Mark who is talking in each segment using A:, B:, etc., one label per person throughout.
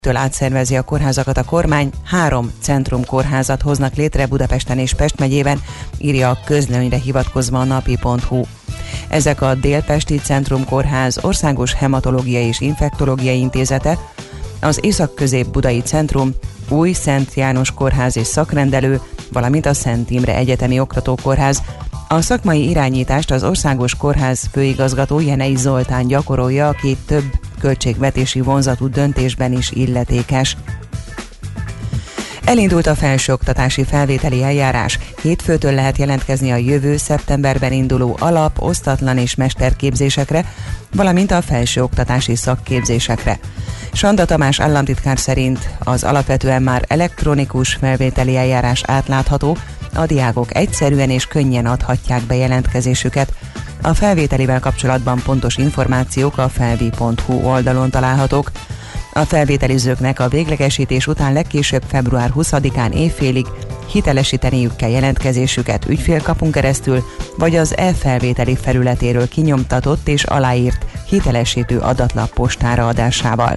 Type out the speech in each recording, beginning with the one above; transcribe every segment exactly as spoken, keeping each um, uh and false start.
A: től átszervezi a kórházakat a kormány, három centrumkórházat hoznak létre Budapesten és Pest megyében, írja a közlönyre hivatkozva a napi pont hu. Ezek a Délpesti Centrumkórház, Országos Hematológiai és Infektológiai Intézete, az Észak-Közép-Budai Centrum, Új Szent János Kórház és Szakrendelő, valamint a Szent Imre Egyetemi Oktatókórház. A szakmai irányítást az Országos Kórház főigazgató Jenei Zoltán gyakorolja, aki több költségvetési vonzatú döntésben is illetékes. Elindult a felsőoktatási felvételi eljárás. Hétfőtől lehet jelentkezni a jövő szeptemberben induló alap, osztatlan és mesterképzésekre, valamint a felsőoktatási szakképzésekre. Sanda Tamás államtitkár szerint az alapvetően már elektronikus felvételi eljárás átlátható, a diákok egyszerűen és könnyen adhatják be jelentkezésüket. A felvételivel kapcsolatban pontos információk a felvi pont hu oldalon találhatók. A felvételizőknek a véglegesítés után legkésőbb február huszadikán éjfélig hitelesíteniük kell jelentkezésüket ügyfélkapun keresztül, vagy az e-felvételi felületéről kinyomtatott és aláírt hitelesítő adatlap postára adásával.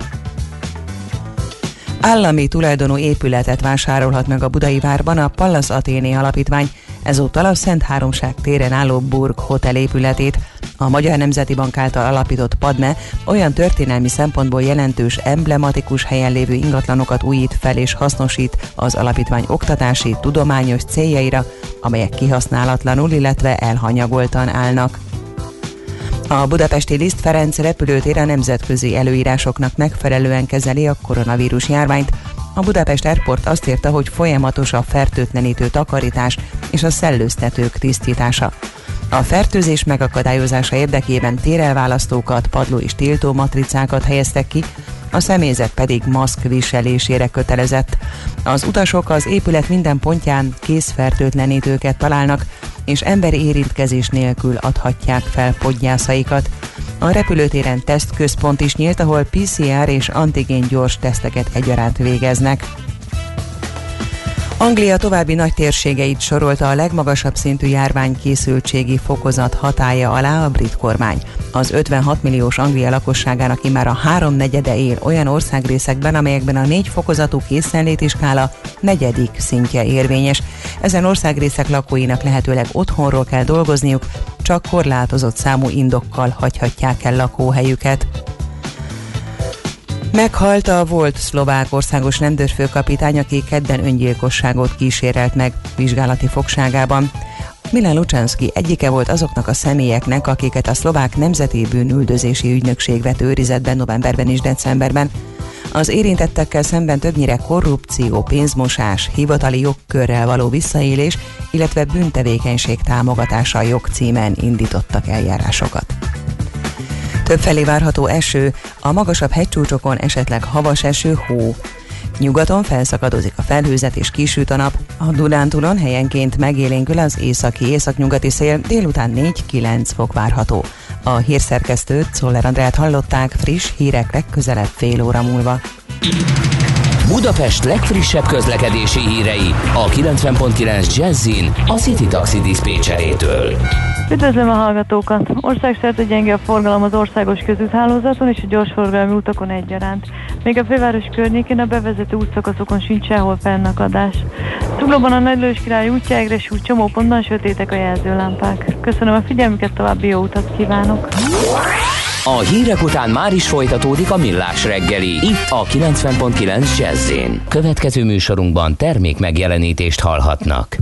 A: Állami tulajdonú épületet vásárolhat meg a Budai Várban a Pallas Athéné Alapítvány, ezúttal a Szent Háromság téren álló Burg Hotel épületét. A Magyar Nemzeti Bank által alapított Padme olyan történelmi szempontból jelentős, emblematikus helyen lévő ingatlanokat újít fel és hasznosít az alapítvány oktatási, tudományos céljaira, amelyek kihasználatlanul, illetve elhanyagoltan állnak. A budapesti Liszt Ferenc repülőtér a nemzetközi előírásoknak megfelelően kezeli a koronavírus járványt. A Budapest Airport azt írta, hogy folyamatos a fertőtlenítő takarítás és a szellőztetők tisztítása. A fertőzés megakadályozása érdekében térelválasztókat, padló és tiltó matricákat helyeztek ki, a személyzet pedig maszk viselésére kötelezett. Az utasok az épület minden pontján kézfertőtlenítőket találnak, és emberi érintkezés nélkül adhatják fel podgyászaikat. A repülőtéren tesztközpont is nyílt, ahol pé cé er és antigén gyors teszteket egyaránt végeznek. Anglia további nagy térségeit sorolta a legmagasabb szintű járványkészültségi fokozat hatálya alá a brit kormány. Az ötvenhat milliós Anglia lakosságának immár a háromnegyede él olyan országrészekben, amelyekben a négy fokozatú készenléti skála negyedik szintje érvényes. Ezen országrészek lakóinak lehetőleg otthonról kell dolgozniuk, csak korlátozott számú indokkal hagyhatják el lakóhelyüket. Meghalt a volt szlovák országos rendőrfőkapitány, aki kedden öngyilkosságot kísérelt meg vizsgálati fogságában. Milan Lučanský egyike volt azoknak a személyeknek, akiket a szlovák nemzeti bűnüldözési ügynökség vett őrizetben novemberben és decemberben. Az érintettekkel szemben többnyire korrupció, pénzmosás, hivatali jogkörrel való visszaélés, illetve bűntevékenység támogatása jogcímen indítottak eljárásokat. Többfelé várható eső, a magasabb hegycsúcsokon esetleg havas eső, hó. Nyugaton felszakadozik a felhőzet és kisüt a nap, a Dunántúlon helyenként megélénkül az északi északnyugati szél, délután négy-kilenc fok várható. A hírszerkesztőt, Czoller Andrát hallották, friss hírek legközelebb fél óra múlva.
B: Budapest legfrissebb közlekedési hírei a kilencven pont kilenc Jazzin a City Taxi diszpécserétől.
C: Üdvözlöm a hallgatókat! Országszerte gyenge a forgalom az országos közúthálózaton és a gyorsforgalmi utakon egyaránt. Még a főváros környékén a bevezető útszakaszokon sincs sehol fennakadás. Zuglóban a Nagy Lajos Király útja, Egressy út csomópontban sötétek a jelzőlámpák. Köszönöm a figyelmüket, további jó utat kívánok!
B: A hírek után már is folytatódik a Millás reggeli, itt a kilencven pont kilenc Jazzin. Következő műsorunkban termék megjelenítést hallhatnak.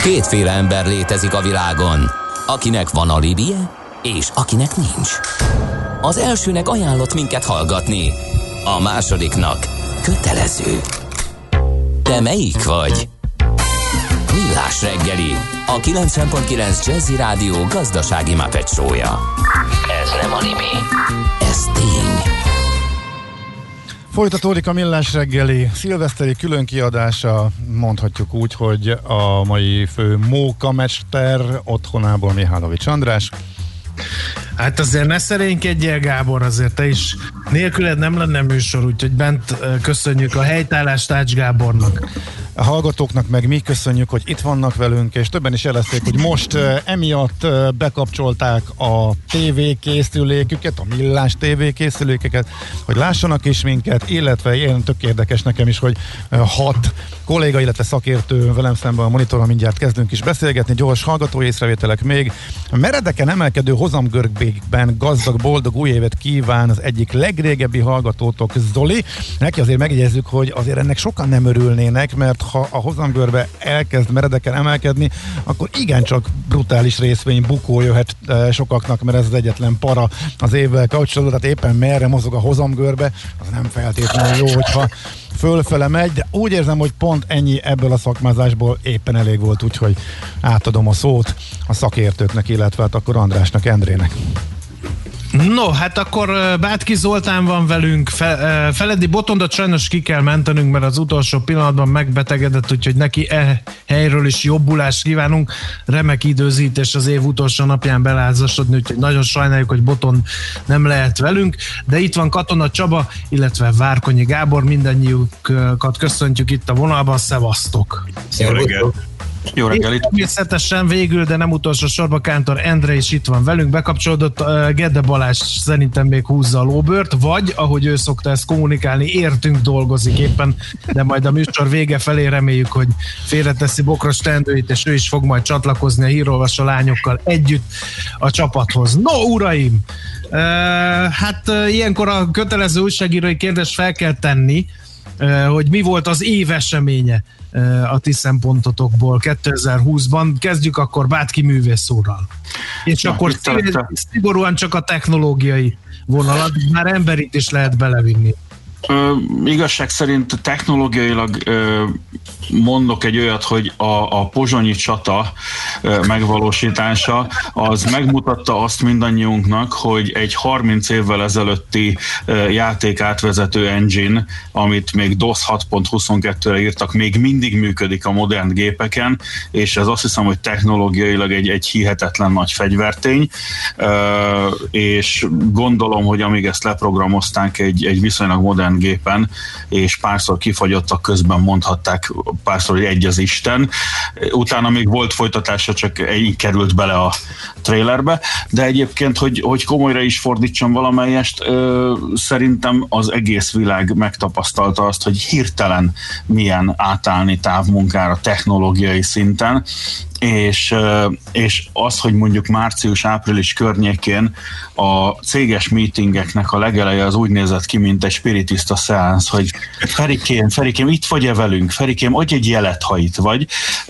B: Kétféle ember létezik a világon, akinek van alibije, és akinek nincs. Az elsőnek ajánlott minket hallgatni, a másodiknak kötelező. Te melyik vagy? Millás reggeli, a kilencven pont kilenc Jazzy Rádió gazdasági Muppet show-ja. Ez nem anime, ez tény.
D: Folytatódik a Millás reggeli szilveszteri különkiadása, mondhatjuk úgy, hogy a mai fő mókamester otthonából Mihálovics András.
E: Hát azért ne szerénykedjél, Gábor, azért te is nélküled nem lenne műsor, úgyhogy bent köszönjük a helytállást Ács Gábornak.
D: A hallgatóknak meg mi köszönjük, hogy itt vannak velünk, és többen is jelezték, hogy most uh, emiatt uh, bekapcsolták a tévékészüléküket, a Millás tévékészülékeket, hogy lássanak is minket, illetve ilyen tök érdekes nekem is, hogy uh, hat kolléga, illetve szakértő velem szemben a monitoron mindjárt kezdünk is beszélgetni, gyors hallgató észrevételek még. Meredeken emelkedő hozamgörbékben gazdag, boldog új évet kíván az egyik legrégebbi hallgatótok, Zoli. Neki azért megjegyezzük, hogy azért ennek sokan nem örülnének, mert ha a hozamgörbe elkezd meredeken emelkedni, akkor igencsak brutális részvény bukó jöhet e, sokaknak, mert ez az egyetlen para az évvel kapcsolatban, tehát éppen merre mozog a hozamgörbe, az nem feltétlenül jó, hogyha fölfele megy, de úgy érzem, hogy pont ennyi ebből a szakmázásból éppen elég volt, úgyhogy átadom a szót a szakértőknek, illetve hát akkor Andrásnak, Endrének.
E: No, hát akkor Bátki Zoltán van velünk, Fe, Feledi Botondot sajnos ki kell mentenünk, mert az utolsó pillanatban megbetegedett, úgyhogy neki e helyről is jobbulást kívánunk. Remek időzítés az év utolsó napján belázasodni, úgyhogy nagyon sajnáljuk, hogy Botond nem lehet velünk, de itt van Katona Csaba, illetve Várkonyi Gábor, mindannyiukat köszöntjük itt a vonalban, szevasztok!
F: Jó reggelt! Jó reggel!
E: Természetesen végül, de nem utolsó sorban Kántor Endre is itt van velünk, bekapcsolódott. uh, Gede Balázs szerintem még húzza a lóbört, vagy ahogy ő szokta ezt kommunikálni, értünk dolgozik éppen, de majd a műsor vége felé reméljük, hogy félreteszi bokros teendőit, és ő is fog majd csatlakozni a hírolvasó lányokkal együtt a csapathoz. No, uraim! Uh, hát uh, ilyenkor a kötelező újságírói kérdést fel kell tenni, uh, hogy mi volt az év eseménye a ti szempontotokból kétezer-húszban. Kezdjük akkor Bátki művész úrral. És Na, akkor szigorúan csak a technológiai vonalat, már emberit is lehet belevinni.
F: Ö, igazság szerint technológiailag ö, mondok egy olyat, hogy a, a pozsonyi csata ö, megvalósítása az megmutatta azt mindannyiunknak, hogy egy harminc évvel ezelőtti ö, játék átvezető engine, amit még DOS hat pont huszonkettőre írtak, még mindig működik a modern gépeken, és ez azt hiszem, hogy technológiailag egy, egy hihetetlen nagy fegyvertény, ö, és gondolom, hogy amíg ezt leprogramozták egy, egy viszonylag modern gépen, és párszor kifagyottak, közben mondhatták párszor, hogy egy az Isten. Utána még volt folytatása, csak így került bele a trailerbe, de egyébként, hogy, hogy komolyra is fordítsam valamelyest, ö, szerintem az egész világ megtapasztalta azt, hogy hirtelen milyen átállni távmunkára technológiai szinten, és, és az, hogy mondjuk március-április környékén a céges meetingeknek a legeleje az úgy nézett ki, mint egy spiritista szeánsz, hogy Ferikém, Ferikém, itt vagy-e velünk? Ferikém, adj egy jelet, ha itt vagy.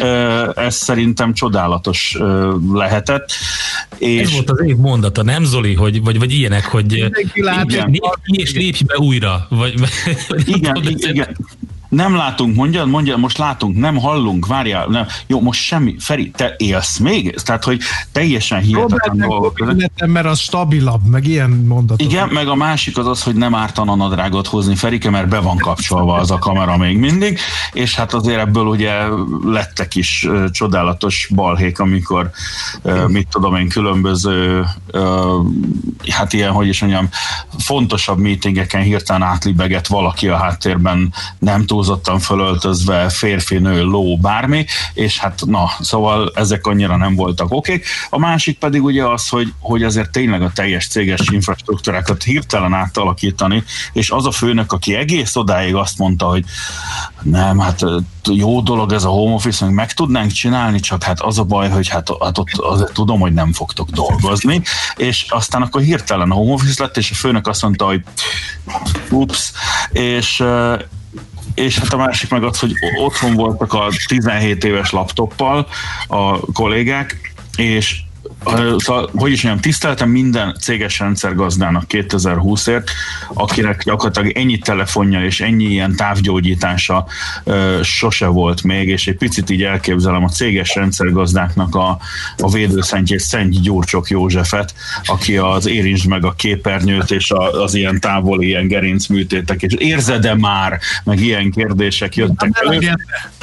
F: Ez szerintem csodálatos lehetett. És
G: ez volt az év mondata, nem Zoli? Hogy, vagy, vagy ilyenek, hogy
F: igen.
G: és lépj be újra. Vagy,
F: igen, igen. Nem látunk, mondjad, mondjad, most látunk, nem hallunk, várjál, nem. Jó, most semmi. Feri, te élsz még? Tehát, hogy teljesen hihetetlen dolgok.
E: Mert az stabilabb, meg ilyen mondatok.
F: Igen, meg a másik az az, hogy nem ártana nadrágot hozni, Ferike, mert be van kapcsolva az a kamera még mindig, és hát azért ebből ugye lettek is uh, csodálatos balhék, amikor uh, mit tudom én, különböző uh, hát ilyen, hogy is mondjam, fontosabb meetingeken hirtelen átlibegett valaki a háttérben, nem túlzottan fölöltözve, férfi, nő, ló, bármi, és hát na, szóval ezek annyira nem voltak oké. Okay. A másik pedig ugye az, hogy, hogy azért tényleg a teljes céges infrastruktúrákat hirtelen átalakítani, és az a főnök, aki egész odáig azt mondta, hogy nem, hát jó dolog ez a home office, meg, meg tudnánk csinálni, csak hát az a baj, hogy hát, hát ott azért tudom, hogy nem fogtok dolgozni, és aztán akkor hirtelen a home office lett, és a főnök azt mondta, hogy ups, és és hát a másik meg az, hogy otthon voltak a tizenhét éves laptoppal a kollégák, és szóval, hogy is mondjam, tiszteltem minden céges rendszergazdának kétezer-húszért, akinek gyakorlatilag ennyi telefonja és ennyi ilyen távgyógyítása ö, sose volt még, és egy picit így elképzelem a céges rendszergazdáknak a, a védőszentjét, Szent Gyurcsok Józsefet, aki az érintsd meg a képernyőt és a, az ilyen távoli ilyen gerincműtétek, és érzed-e már, meg ilyen kérdések jöttek elő.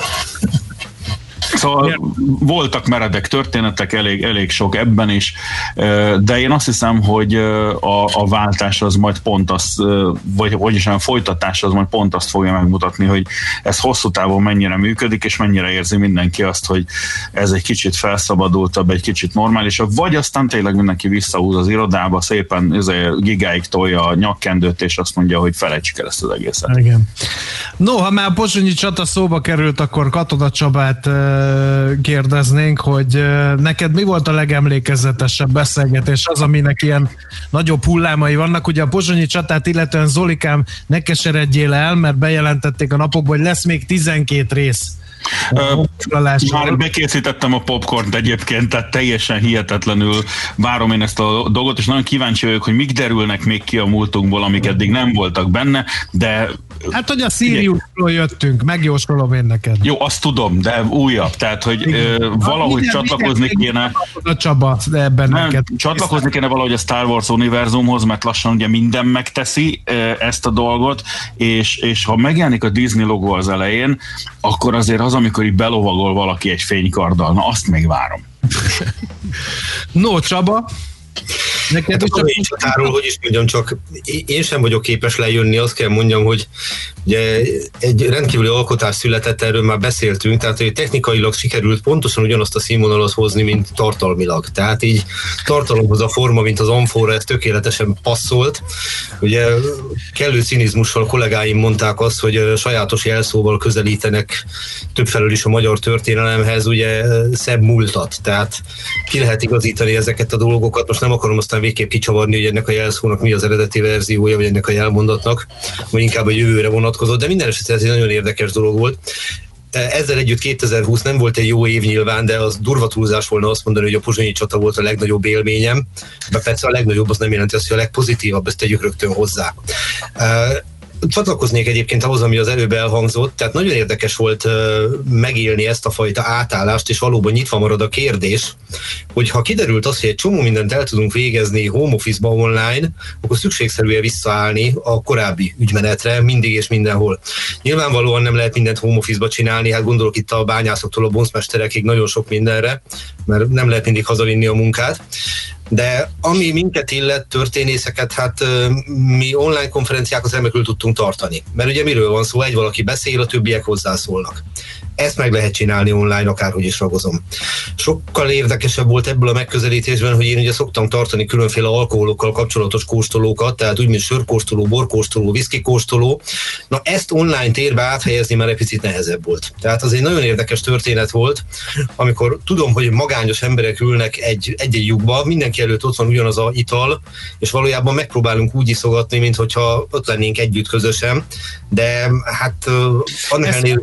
F: Szóval voltak meredek történetek, elég, elég sok ebben is, de én azt hiszem, hogy a, a váltás az majd pont azt, vagy hogy is a folytatás az majd pont azt fogja megmutatni, hogy ez hosszú távon mennyire működik, és mennyire érzi mindenki azt, hogy ez egy kicsit felszabadultabb, egy kicsit normálisabb, vagy aztán tényleg mindenki visszahúz az irodába, szépen gigáig tolja a nyakkendőt, és azt mondja, hogy felejtsük el ezt az egészet.
E: Igen. No, ha már a pozsonyi csata szóba került, akkor Katona Csabát kérdeznénk, hogy neked mi volt a legemlékezetesebb beszélgetés, az, aminek ilyen nagyobb hullámai vannak. Ugye a pozsonyi csatát illetően, Zolikám, ne keseredjél el, mert bejelentették a napokban, hogy lesz még tizenkét rész.
F: Uh, már bekészítettem a popcornt egyébként, tehát teljesen hihetetlenül várom én ezt a dolgot, és nagyon kíváncsi vagyok, hogy mik derülnek még ki a múltunkból, amik eddig nem voltak benne, de...
E: Hát, hogy a Siriusról jöttünk, megjósolom én neked.
F: Jó, azt tudom, de újabb, tehát, hogy uh, valahogy minden, csatlakozni minden kéne...
E: A Csaba, de ebben
F: nem,
E: neked.
F: Csatlakozni kéne valahogy a Star Wars univerzumhoz, mert lassan ugye minden megteszi uh, ezt a dolgot, és, és ha megjelenik a Disney logó az elején, akkor azért az, amikor így belovagol valaki egy fénykarddal, na azt még várom.
E: No, Csaba?
H: Neked hát a csatáról, hogy is mondjam, csak én sem vagyok képes lejönni, azt kell mondjam, hogy ugye egy rendkívüli alkotás született, erről már beszéltünk, tehát hogy technikailag sikerült pontosan ugyanazt a színvonalat hozni, mint tartalmilag. Tehát így tartalomhoz a forma, mint az amfora, ez tökéletesen passzolt. Ugye kellő cinizmussal kollégáim mondták azt, hogy sajátos jelszóval közelítenek többfelől is a magyar történelemhez, ugye szebb múltat. Tehát ki lehet igazítani ezeket a dolgokat. Most nem akarom aztán végképp kicsavarni, hogy ennek a jelszónak mi az eredeti verziója, vagy ennek a jelmondatnak, vagy inkább a jövőre vonatkozott, de minden esetre ez egy nagyon érdekes dolog volt. Ezzel együtt kétezer-húsz nem volt egy jó év nyilván, de az durva túlzás volna azt mondani, hogy a pozsonyi csata volt a legnagyobb élményem, de persze a legnagyobb az nem jelenti azt, hogy a legpozitívabb, ezt tegyük rögtön hozzá. Csatlakoznék egyébként ahhoz, ami az előbb elhangzott, tehát nagyon érdekes volt uh, megélni ezt a fajta átállást, és valóban nyitva marad a kérdés, hogy ha kiderült az, hogy egy csomó mindent el tudunk végezni home office-ba online, akkor szükségszerűen visszaállni a korábbi ügymenetre mindig és mindenhol. Nyilvánvalóan nem lehet mindent home office-ba csinálni, hát gondolok itt a bányászoktól a bonzmesterekig nagyon sok mindenre, mert nem lehet mindig hazavinni a munkát. De ami minket illet, történészeket, hát mi online konferenciákat remekül tudtunk tartani. Mert ugye miről van szó? Egy valaki beszél, a többiek hozzászólnak. Ezt meg lehet csinálni online, akárhogy is ragozom. Sokkal érdekesebb volt ebből a megközelítésben, hogy én ugye szoktam tartani különféle alkoholokkal kapcsolatos kóstolókat, tehát úgy, mint sörkóstoló, borkóstoló, viszkikóstoló. Na ezt online térbe áthelyezni már egy picit nehezebb volt. Tehát az egy nagyon érdekes történet volt, amikor tudom, hogy magányos emberek ülnek egy, egy-egy lyukba, mindenki előtt ott van ugyanaz a ital, és valójában megpróbálunk úgy iszogatni, mintha ott lennénk együtt közösen, de hát annak ellenére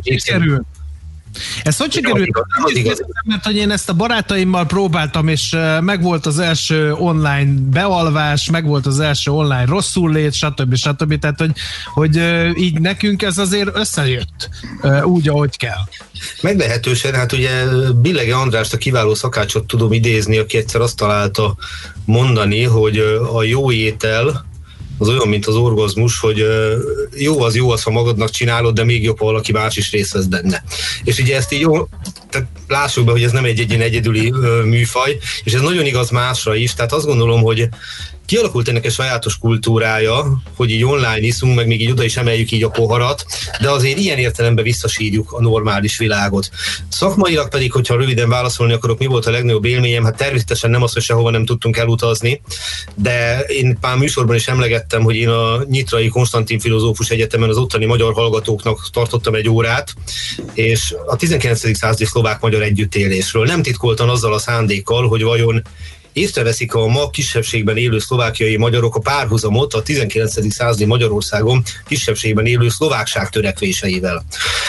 E: Ez hogy sikerült? Mert hogy én ezt a barátaimmal próbáltam, és megvolt az első online bealvás, megvolt az első online rosszul lét, stb. stb. Tehát, hogy, hogy így nekünk ez azért összejött úgy, ahogy kell.
H: Meglehetősen, hát ugye Billege Andrást, a kiváló szakácsot tudom idézni, aki egyszer azt találta mondani, hogy a jó étel az olyan, mint az orgazmus, hogy jó az jó az, ha magadnak csinálod, de még jobb, ha valaki más is részt vesz benne. És ugye ezt így jó, tehát lássuk be, hogy ez nem egy egyén egyedüli műfaj, és ez nagyon igaz másra is, tehát azt gondolom, hogy kialakult ennek egy sajátos kultúrája, hogy így online iszunk, meg még így oda is emeljük így a poharat, de azért ilyen értelemben visszasírjuk a normális világot. Szakmailag pedig, hogyha röviden válaszolni akarok, mi volt a legnagyobb élményem, hát természetesen nem az, hogy sehova nem tudtunk elutazni, de én pár műsorban is emlegettem, hogy én a Nyitrai Konstantin Filozófus Egyetemen az ottani magyar hallgatóknak tartottam egy órát, és a tizenkilencedik századi szlovák-magyar együttélésről. Nem titkoltan azzal a szándékkal, hogy vajon észreveszik a ma kisebbségben élő szlovákiai magyarok a párhuzamot a tizenkilencedik századi Magyarországon kisebbségben élő szlovákság törekvéseivel.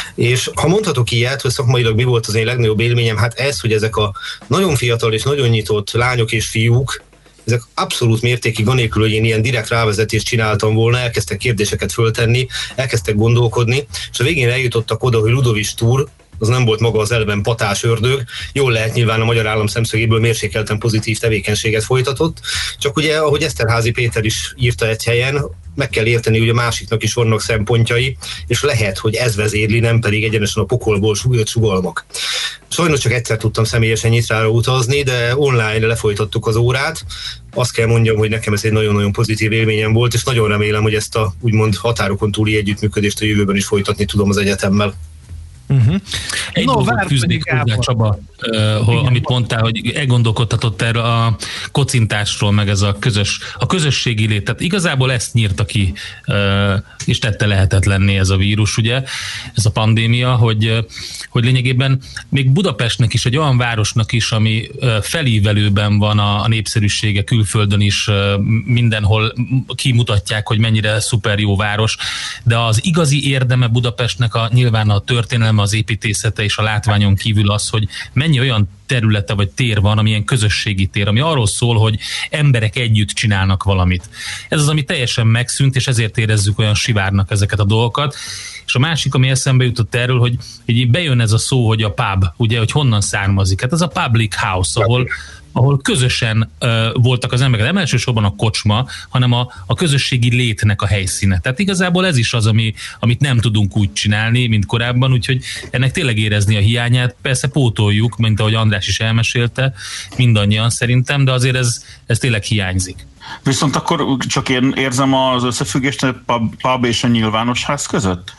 H: És ha mondhatok ilyet, hogy szakmailag mi volt az én legnagyobb élményem, hát ez, hogy ezek a nagyon fiatal és nagyon nyitott lányok és fiúk, ezek abszolút mértékig, anélkül, hogy én ilyen direkt rávezetést csináltam volna, elkezdtek kérdéseket föltenni, elkezdtek gondolkodni, és a végén eljutottak oda, hogy Ludovic Túr, az nem volt maga az elven patás ördög, jól lehet nyilván a magyar állam szemszögéből mérsékelten pozitív tevékenységet folytatott, csak ugye, ahogy Eszterházy Péter is írta egy helyen, meg kell érteni, hogy a másiknak is vannak szempontjai, és lehet, hogy ez vezérli, nem pedig egyenesen a pokolból súlyott sugalmak. Sajnos csak egyszer tudtam személyesen Nyitrára utazni, de online lefolytattuk az órát. Azt kell mondjam, hogy nekem ez egy nagyon-nagyon pozitív élményem volt, és nagyon remélem, hogy ezt a úgymond határokon túli együttműködést a jövőben is folytatni tudom az egyetemmel.
G: Uh-huh. Egy no, dolgot fűznék hozzá, Csaba, uh, amit mondtál, hogy elgondolkodtatott erről a kocintásról, meg ez a közös, a közösségi lét. Tehát igazából ezt nyírta ki, uh, és tette lehetetlenné ez a vírus, ugye, ez a pandémia, hogy, hogy lényegében még Budapestnek is, egy olyan városnak is, ami felívelőben van a, a népszerűsége, külföldön is mindenhol kimutatják, hogy mennyire szuper jó város, de az igazi érdeme Budapestnek a, nyilván a történelem, az építészete és a látványon kívül az, hogy mennyi olyan területe vagy tér van, amilyen közösségi tér, ami arról szól, hogy emberek együtt csinálnak valamit. Ez az, ami teljesen megszűnt, és ezért érezzük olyan sivárnak ezeket a dolgokat. És a másik, ami eszembe jutott erről, hogy, hogy bejön ez a szó, hogy a pub, ugye, hogy honnan származik. Hát ez a public house, ahol ahol közösen uh, voltak az emberek, nem elsősorban a kocsma, hanem a, a közösségi létnek a helyszíne. Tehát igazából ez is az, ami, amit nem tudunk úgy csinálni, mint korábban, úgyhogy ennek tényleg érezni a hiányát. Persze pótoljuk, mint ahogy András is elmesélte, mindannyian szerintem, de azért ez, ez tényleg hiányzik.
F: Viszont akkor csak én érzem az összefüggést a pub, pub és a nyilvános ház között?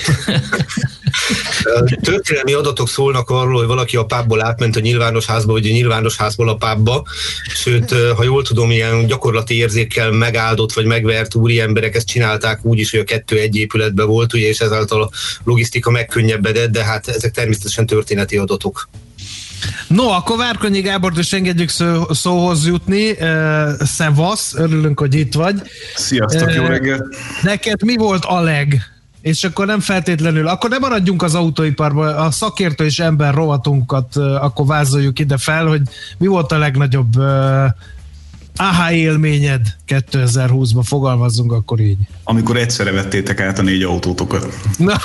H: Történelmi adatok szólnak arról, hogy valaki a pubból átment a nyilvános házba, vagy a nyilvános házból a pubba, sőt, ha jól tudom, ilyen gyakorlati érzékkel megáldott vagy megvert úri emberek ezt csinálták úgy is, hogy a kettő egy épületben volt, ugye, és ezáltal a logisztika megkönnyebbedett, de hát ezek természetesen történeti adatok.
E: No, akkor Várkonyi Gábort is engedjük szó, szóhoz jutni. Uh, szevasz, örülünk, hogy itt vagy.
I: Sziasztok, uh, jó reggelt!
E: Neked mi volt a leg? És akkor nem feltétlenül, akkor nem maradjunk az autóiparban, a szakértő és ember rovatunkat uh, akkor vázoljuk ide fel, hogy mi volt a legnagyobb uh, aha élményed kétezer-húszban, fogalmazzunk akkor így.
I: Amikor egyszerre vettétek át a négy autótokat. Na,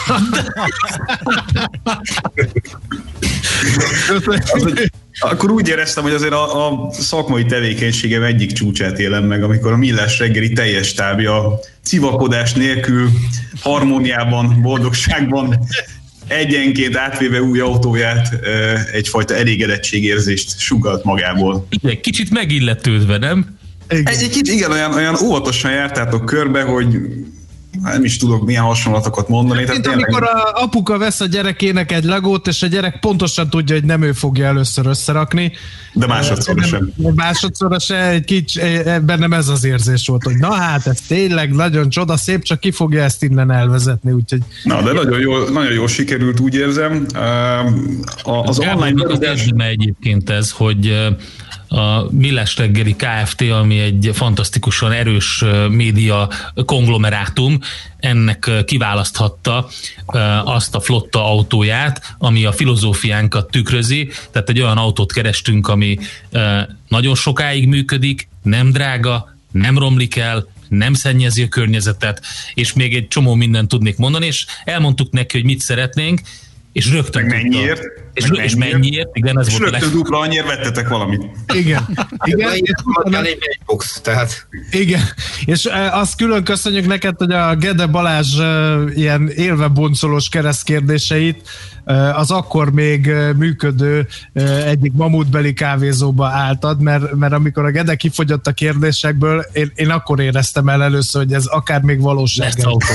I: az, akkor úgy éreztem, hogy azért a, a szakmai tevékenységem egyik csúcsát élem meg, amikor a Millás reggeli teljes stábja civakodás nélkül, harmóniában, boldogságban egyenként átvéve új autóját egyfajta elégedettségérzést sugalt magából.
G: Igen, kicsit megilletődve, nem?
I: Igen. Egy, egy kicsit, igen, olyan, olyan óvatosan jártátok körbe, hogy nem is tudok milyen hasonlatokat mondani.
E: Mint tehát amikor tényleg... a apuka vesz a gyerekének egy legót, és a gyerek pontosan tudja, hogy nem ő fogja először összerakni.
I: De másodszorra sem.
E: Másodszorra se, egy kicsi, bennem ez az érzés volt, hogy na hát, ez tényleg nagyon csoda szép, csak ki fogja ezt innen elvezetni, úgyhogy...
I: Na, de nagyon jól, nagyon jól sikerült, úgy érzem. Az online...
G: Az eredménye egyébként ez, hogy a Millás reggeli Kft., ami egy fantasztikusan erős média konglomerátum, ennek kiválaszthatta azt a flotta autóját, ami a filozófiánkat tükrözi, tehát egy olyan autót kerestünk, ami nagyon sokáig működik, nem drága, nem romlik el, nem szennyezi a környezetet, és még egy csomó mindent tudnék mondani, és elmondtuk neki, hogy mit szeretnénk, és rögtön
I: meg mennyiért,
G: és, meg és mennyiért, mennyiért, igen, ez
I: és
G: volt
I: rögtön dupla annyiért vettetek valamit.
E: Igen. Igen.
H: Igen. Egy box, tehát.
E: Igen. És azt külön köszönjük neked, hogy a Gede Balázs ilyen élve boncolós keresztkérdéseit az akkor még működő egyik mamutbeli kávézóba álltad, mert, mert amikor a Gede kifogyott a kérdésekből, én, én akkor éreztem el először, hogy ez akár még valóság.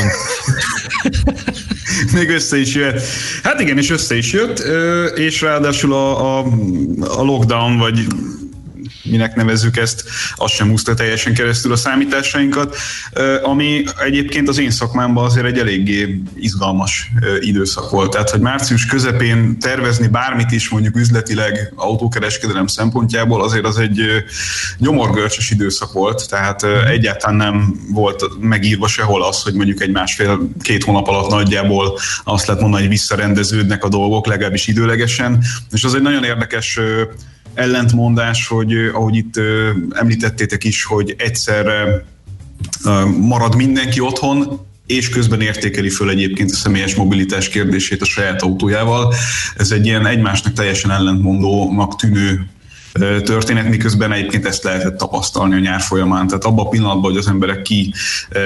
I: Még össze is jött. Hát igen, és össze is jött, és ráadásul a, a, a lockdown, vagy minek nevezzük ezt, az sem húzta teljesen keresztül a számításainkat, ami egyébként az én szakmámban azért egy eléggé izgalmas időszak volt. Tehát, hogy március közepén tervezni bármit is mondjuk üzletileg autókereskedelem szempontjából azért az egy gyomorgörcsös időszak volt, tehát egyáltalán nem volt megírva sehol az, hogy mondjuk egy másfél-két hónap alatt nagyjából azt lehet mondani, hogy visszarendeződnek a dolgok, legalábbis időlegesen, és az egy nagyon érdekes ellentmondás, hogy ahogy itt említettétek is, hogy egyszerre marad mindenki otthon, és közben értékeli föl egyébként a személyes mobilitás kérdését a saját autójával. Ez egy ilyen egymásnak teljesen ellentmondónak tűnő történet, miközben egyébként ezt lehetett tapasztalni a nyár folyamán. Tehát abban a pillanatban, hogy az emberek ki e,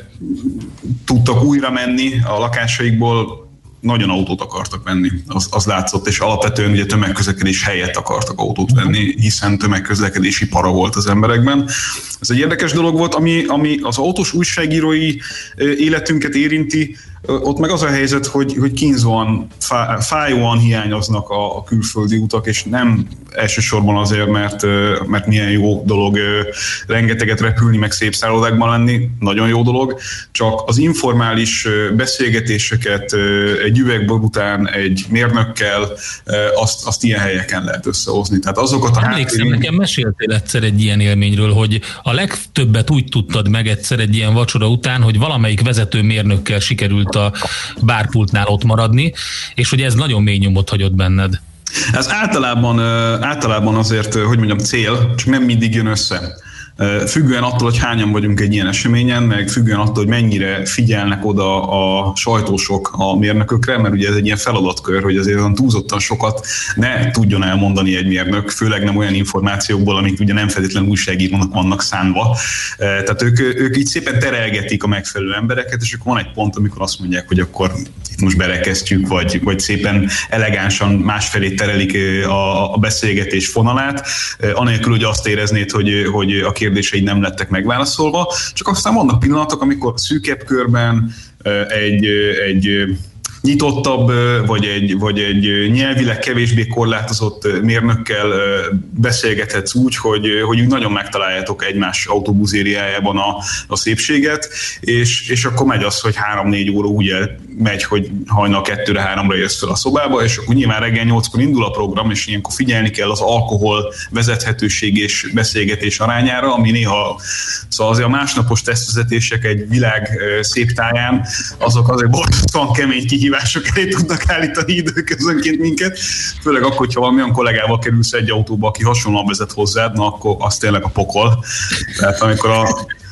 I: tudtak újra menni a lakásaikból, nagyon autót akartak venni, az, az látszott, és alapvetően ugye tömegközlekedés helyett akartak autót venni, hiszen tömegközlekedési para volt az emberekben. Ez egy érdekes dolog volt, ami, ami az autós újságírói életünket érinti, ott meg az a helyzet, hogy, hogy kínzóan, fájóan hiányoznak a, a külföldi utak, és nem elsősorban azért, mert, mert milyen jó dolog rengeteget repülni, meg szép szállodákban lenni, nagyon jó dolog, csak az informális beszélgetéseket egy üvegbor után egy mérnökkel, azt, azt ilyen helyeken lehet összehozni. Tehát azokat a
G: Emlékszem, háttérin... nekem meséltél egyszer egy ilyen élményről, hogy a legtöbbet úgy tudtad meg egyszer egy ilyen vacsora után, hogy valamelyik vezető mérnökkel sikerült a bárpultnál ott maradni, és hogy ez nagyon mély nyomot hagyott benned.
I: Ez általában, általában azért, hogy mondjam, cél, csak nem mindig jön össze. Függően attól, hogy hányan vagyunk egy ilyen eseményen, meg függően attól, hogy mennyire figyelnek oda a sajtósok a mérnökökre, mert ugye ez egy ilyen feladatkör, hogy azért olyan túlzottan sokat ne tudjon elmondani egy mérnök, főleg nem olyan információkból, amik ugye nem feltétlenül újságírónak vannak szánva. Tehát ők, ők így szépen terelgetik a megfelelő embereket, és akkor van egy pont, amikor azt mondják, hogy akkor itt most berekeztjük, vagy, vagy szépen elegánsan másfelé terelik a, a beszélgetés fonalát, anélkül, hogy azt éreznéd, hogy, hogy a kérdéseid nem lettek megválaszolva, csak aztán vannak pillanatok, amikor szűkebb körben egy, egy nyitottabb, vagy egy, vagy egy nyelvileg kevésbé korlátozott mérnökkel beszélgethetsz úgy, hogy, hogy úgy nagyon megtaláljátok egymás autóbuzériájában a, a szépséget, és, és akkor megy az, hogy három-négy óra úgy megy, hogy hajnal kettőre, háromra jössz fel a szobába, és akkor nyilván reggel nyolckor indul a program, és ilyenkor figyelni kell az alkohol vezethetőség és beszélgetés arányára, ami néha, szóval azért a másnapos tesztvezetések egy világ szép táján, azok azért borzasztóan kemény kihívások elé tudnak állítani időközönként minket, főleg akkor, hogyha valamilyen kollégával kerülsz egy autóba, aki hasonlóan vezet hozzád, na akkor az tényleg a pokol. Tehát amikor a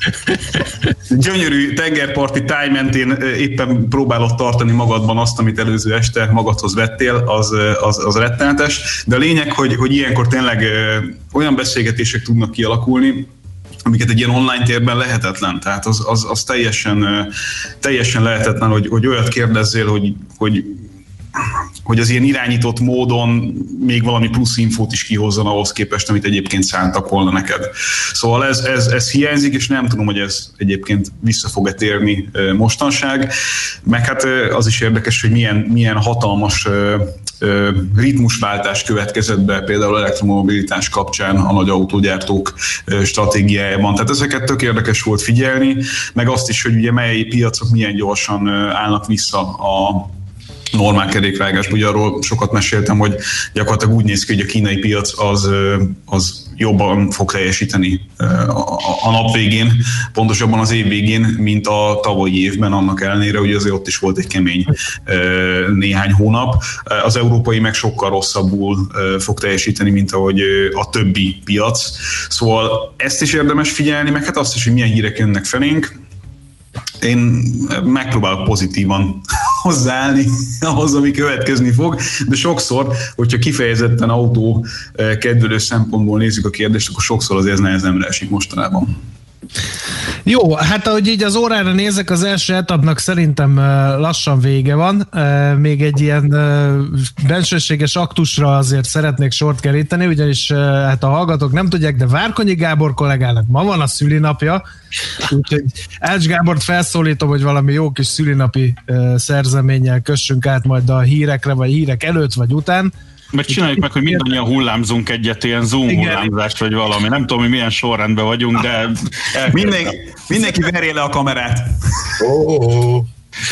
I: gyönyörű tengerparti táj mentén éppen próbálod tartani magadban azt, amit előző este magadhoz vettél, az, az, az rettenetes. De a lényeg, hogy, hogy ilyenkor tényleg olyan beszélgetések tudnak kialakulni, amiket egy ilyen online térben lehetetlen. Tehát az, az, az teljesen, teljesen lehetetlen, hogy, hogy olyat kérdezzél, hogy, hogy hogy az ilyen irányított módon még valami plusz infót is kihozzon ahhoz képest, amit egyébként szántak volna neked. Szóval ez, ez, ez hiányzik, és nem tudom, hogy ez egyébként vissza fog-e térni mostanság. Meg hát az is érdekes, hogy milyen, milyen hatalmas ritmusváltás következett be például elektromobilitás kapcsán a nagy autógyártók stratégiájában. Tehát ezeket tök érdekes volt figyelni, meg azt is, hogy ugye mely piacok milyen gyorsan állnak vissza a normál kerékvágásban. Ugye arról sokat meséltem, hogy gyakorlatilag úgy néz ki, hogy a kínai piac az, az jobban fog teljesíteni a nap végén, pontosabban az év végén, mint a tavalyi évben, annak ellenére, hogy azért ott is volt egy kemény néhány hónap. Az európai meg sokkal rosszabbul fog teljesíteni, mint ahogy a többi piac. Szóval ezt is érdemes figyelni, meg hát azt is, hogy milyen hírek jönnek felénk. Én megpróbálok pozitívan hozzáállni ahhoz, ami következni fog, de sokszor, hogyha kifejezetten autó kedvelő szempontból nézzük a kérdést, akkor sokszor azért ez nehezemre esik mostanában.
E: Jó, hát ahogy így az órára nézek, az első etapnak szerintem lassan vége van. Még egy ilyen bensőséges aktusra azért szeretnék sort keríteni, ugyanis hát a hallgatók nem tudják, de Várkonyi Gábor kollégának ma van a szülinapja, úgyhogy Ács Gábort felszólítom, hogy valami jó kis szülinapi szerzeménnyel kössünk át majd a hírekre, vagy hírek előtt, vagy után.
F: Meg csináljuk meg, hogy mindannyian hullámzunk egyet, ilyen Zoom igen. hullámzást, vagy valami. Nem tudom, hogy milyen sorrendben vagyunk, de...
I: Minden, mindenki verje le a kamerát.
H: Oh.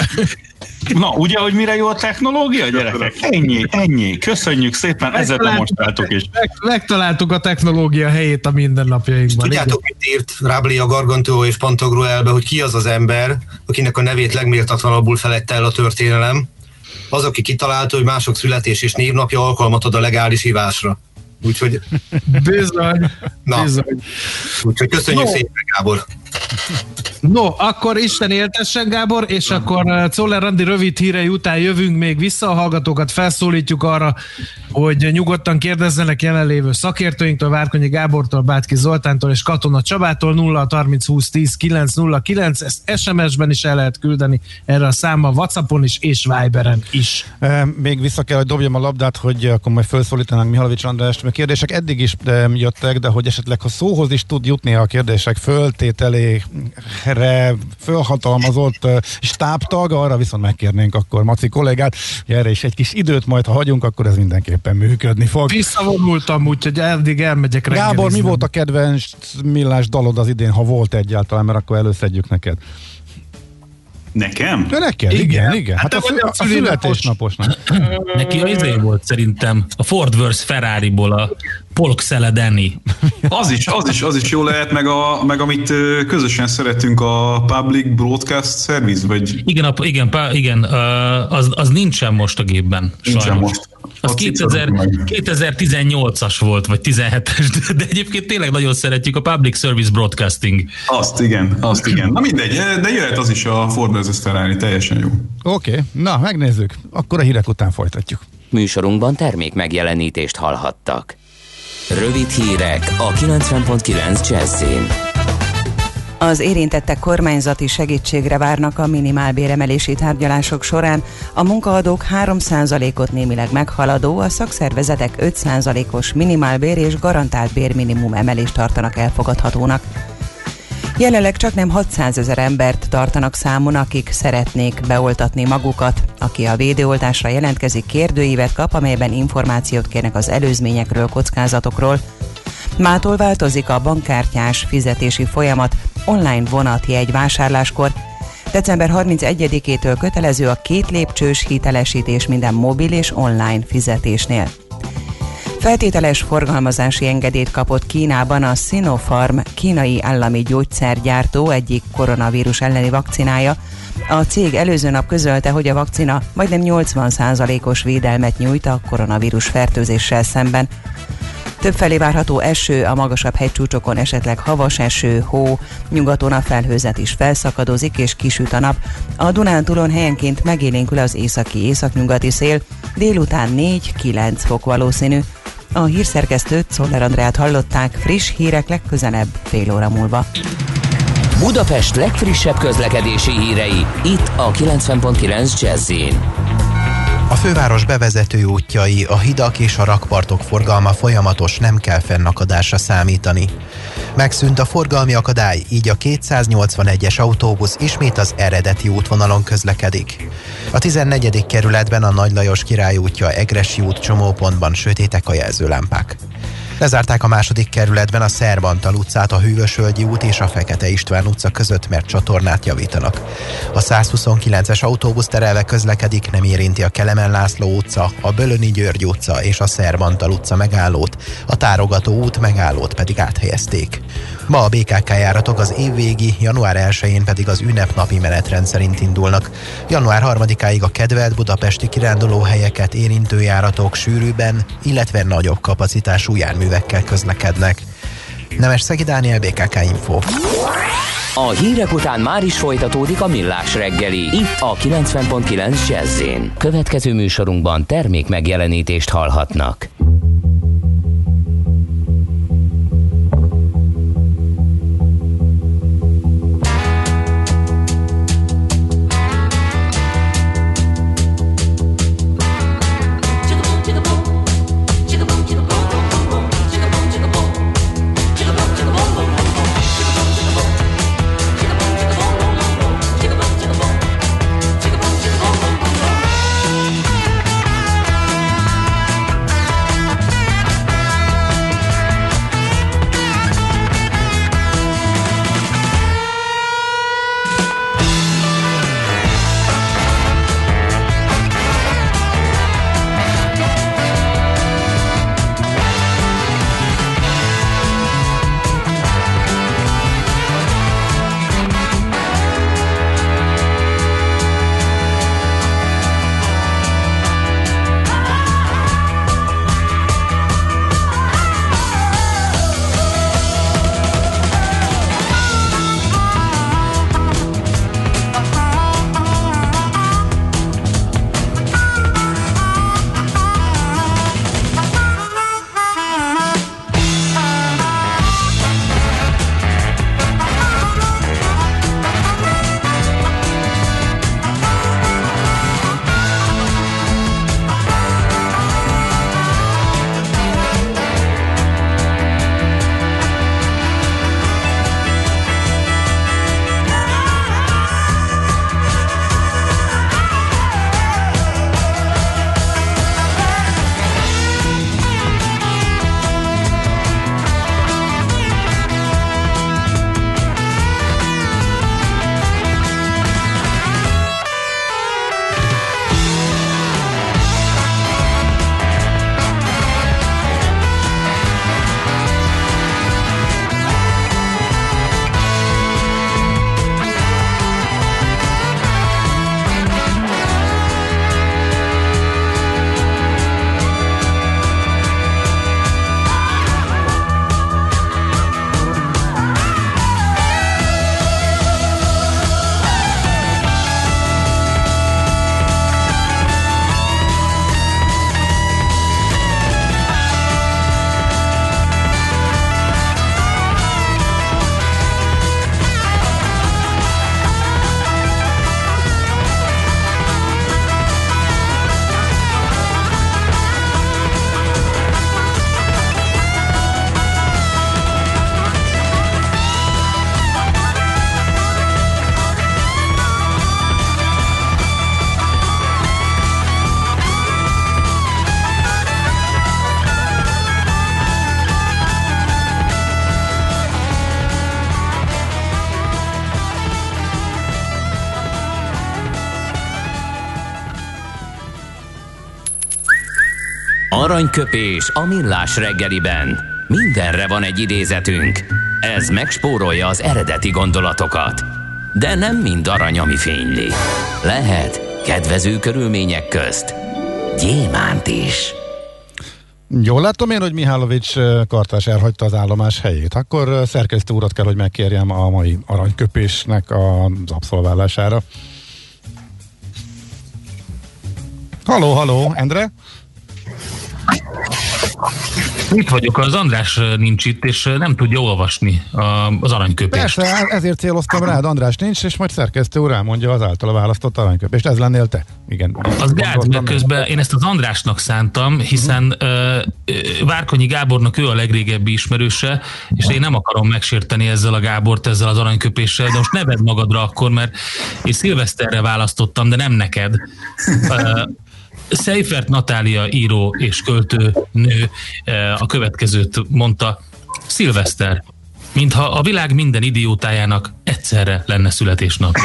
F: Na, ugye, hogy mire jó a technológia, gyerekek? Ennyi, ennyi. Köszönjük szépen, ezzel demonstráltuk is.
E: Meg, megtaláltuk a technológia helyét a mindennapjainkban.
H: Tudjátok, mit írt Ráblia, Gargantúa és Pantagruelbe, hogy ki az az ember, akinek a nevét legméltatlanabbul felette el a történelem? Az, aki kitalálta, hogy mások születés és névnapja alkalmat ad a legális ivásra. Úgyhogy...
E: Bizony.
H: Na.
E: Bizony.
H: Úgyhogy köszönjük no. szépen, Gábor.
E: No, akkor Isten éltessen, Gábor, és akkor Czoller Andi rövid hírei után jövünk még vissza. A hallgatókat felszólítjuk arra, hogy nyugodtan kérdezzenek jelenlévő szakértőinktől, Várkonyi Gábortól, Bátki Zoltántól és Katona Csabától. Nulla harminc húsz tíz kilenc nulla kilenc, ezt es em es-ben is el lehet küldeni erre a számmal, WhatsAppon is és Viberen is.
D: E, még vissza kell, hogy dobjam a labdát, hogy akkor majd felszólítanánk Mihalovics Andrást, mert kérdések eddig is de jöttek, de hogy esetleg ha szóhoz is tud jutni a kérdések föltételé fölhatalmazott stábtag, arra viszont megkérnénk akkor Maci kollégát, hogy erre is egy kis időt majd, ha hagyunk, akkor ez mindenképpen működni fog.
E: Visszavonultam, úgyhogy eddig elmegyek reggelizni.
D: Gábor, mi volt a kedvenc millás dalod az idén, ha volt egyáltalán, mert akkor előszedjük neked.
I: Nekem?
D: De neked, igen, igen. igen. Hát, hát a, a, a születésnaposnak.
G: Neki az izé volt szerintem a Ford versus Ferrariból a Polk-Szele Danny.
I: Az is, az is, az is jó lehet, meg, a, meg amit közösen szeretünk, a Public Broadcast Service, vagy...
G: Igen, a, igen, igen az, az nincsen most a gépben.
I: Nincsen
G: sajnos.
I: most.
G: Az kétezer-tizennyolcas volt, vagy tizenhetes, de egyébként tényleg nagyon szeretjük a Public Service Broadcasting.
I: Azt igen, azt igen. Na mindegy, de jöhet az is a Ford versus Ferrari, teljesen jó.
D: Oké, okay. Na megnézzük, akkor a hírek után folytatjuk.
B: Műsorunkban termék megjelenítést hallhattak. Rövid hírek a kilencven pont kilenc Jazzin.
A: Az érintettek kormányzati segítségre várnak a minimálbéremelési tárgyalások során. A munkaadók három százalékot némileg meghaladó, a szakszervezetek öt százalékos minimálbér és garantált bérminimum emelést tartanak elfogadhatónak. Jelenleg csaknem hatszázezer embert tartanak számon, akik szeretnék beoltatni magukat. Aki a védőoltásra jelentkezik, kérdőívet kap, amelyben információt kérnek az előzményekről, kockázatokról. Mától változik a bankkártyás fizetési folyamat online vonatjegy vásárláskor. december harmincegyedikétől kötelező a két lépcsős hitelesítés minden mobil és online fizetésnél. Feltételes forgalmazási engedélyt kapott Kínában a Sinopharm kínai állami gyógyszergyártó egyik koronavírus elleni vakcinája. A cég előző nap közölte, hogy a vakcina majdnem nyolcvan százalékos védelmet nyújt a koronavírus fertőzéssel szemben. Többfelé várható eső, a magasabb hegycsúcsokon esetleg havas eső, hó, nyugaton a felhőzet is felszakadozik és kisüt a nap. A Dunántúlon helyenként megélénkül az északi északnyugati szél, délután négy-kilenc fok valószínű. A hírszerkesztőt, Czoller Andrát hallották, friss hírek legközelebb fél óra múlva.
B: Budapest legfrissebb közlekedési hírei, itt a kilencven pont kilenc Jazzin.
J: A főváros bevezető útjai, a hidak és a rakpartok forgalma folyamatos, nem kell fennakadásra számítani. Megszűnt a forgalmi akadály, így a kétszáznyolcvanegyes autóbusz ismét az eredeti útvonalon közlekedik. A tizennegyedik kerületben a Nagy Lajos Király útja, Egressy út csomópontban sötétek a jelzőlámpák. Lezárták a második kerületben a Szerbantal utcát, a Hűvösvölgyi út és a Fekete István utca között, mert csatornát javítanak. A százhuszonkilences autóbusz terelve közlekedik, nem érinti a Kelemen László utca, a Bölöni György utca és a Szerbantal utca megállót, a Tárogató út megállót pedig áthelyezték. Ma a bé ká ká járatok az évvégi, január elsején pedig az ünnepnapi menetrend szerint indulnak. január harmadikáig a kedvelt budapesti kirándulóhelyeket érintő járatok sűrűben, illetve nagyobb kapacitású járművekkel közlekednek. Nemesszegi Dániel, bé ká ká Info.
B: A hírek után már is folytatódik a Millás reggeli, itt a kilencven pont kilenc Jazzin. Következő műsorunkban termék megjelenítést hallhatnak. Aranyköpés a millás reggeliben. Mindenre van egy idézetünk. Ez megspórolja az eredeti gondolatokat. De nem mind arany, ami fényli. Lehet kedvező körülmények közt gyémánt is.
D: Jól látom én, hogy Mihálovics kartárs elhagyta az állomás helyét. Akkor szerkesztő urat kell, hogy megkérjem a mai aranyköpésnek az abszolválására. Halló, halló, Endre?
G: Itt vagyok, az András nincs itt, és nem tudja olvasni az aranyköpést.
D: Persze, ezért céloztam rád, András nincs, és majd szerkesztő úr elmondja az általa választott aranyköpést. Ez lennél te? Igen.
G: Az gáz, mert közben én ezt az Andrásnak szántam, hiszen uh-huh. uh, Várkonyi Gábornak ő a legrégebbi ismerőse, és én nem akarom megsérteni ezzel a Gábort, ezzel az aranyköpéssel, de most ne vedd magadra akkor, mert én szilveszterre választottam, de nem neked. Uh, Seifert Natália író és költő nő a következőt mondta: szilveszter, mintha a világ minden idiótájának egyszerre lenne születésnapja.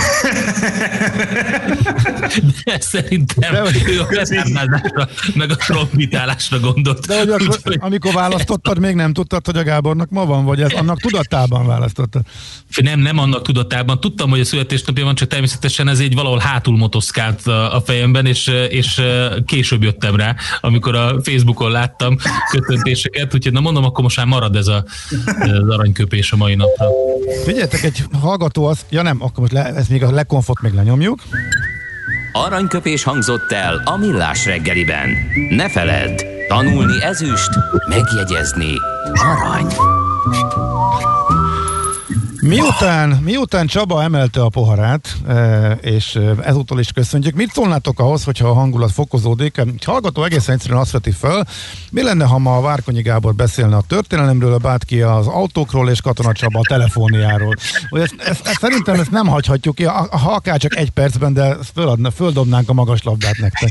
G: De szerintem de, ő a leszármázásra, meg a trombitálásra gondolt.
D: De hogy akkor, úgy, hogy amikor választottad, még nem tudtad, hogy a Gábornak ma van, vagy ez annak tudatában választottad?
G: Nem, nem annak tudatában. Tudtam, hogy a születésnapja van, csak természetesen ez így valahol hátul motoszkált a fejemben, és, és később jöttem rá, amikor a Facebookon láttam kötöntéseket, úgyhogy na mondom, akkor most már marad ez a, az aranyköpés a mai napra.
D: Figyeljetek, egy hallgató az, ja nem, akkor most le, ez még a lekonfot még lenyomjuk.
B: Aranyköpés hangzott el a millás reggeliben. Ne feledd, tanulni ezüst, megjegyezni arany.
D: Miután, miután Csaba emelte a poharát, és ezúttal is köszöntjük, mit szólnátok ahhoz, hogyha a hangulat fokozódik? Egy hallgató egészen egyszerűen azt veti föl, mi lenne, ha ma a Várkonyi Gábor beszélne a történelemről, a Bátki az autókról, és Katona Csaba a telefóniáról. Ezt, ezt, ezt, szerintem ezt nem hagyhatjuk ki, ha akár csak egy percben, de föladna, földobnánk a magas labdát nektek.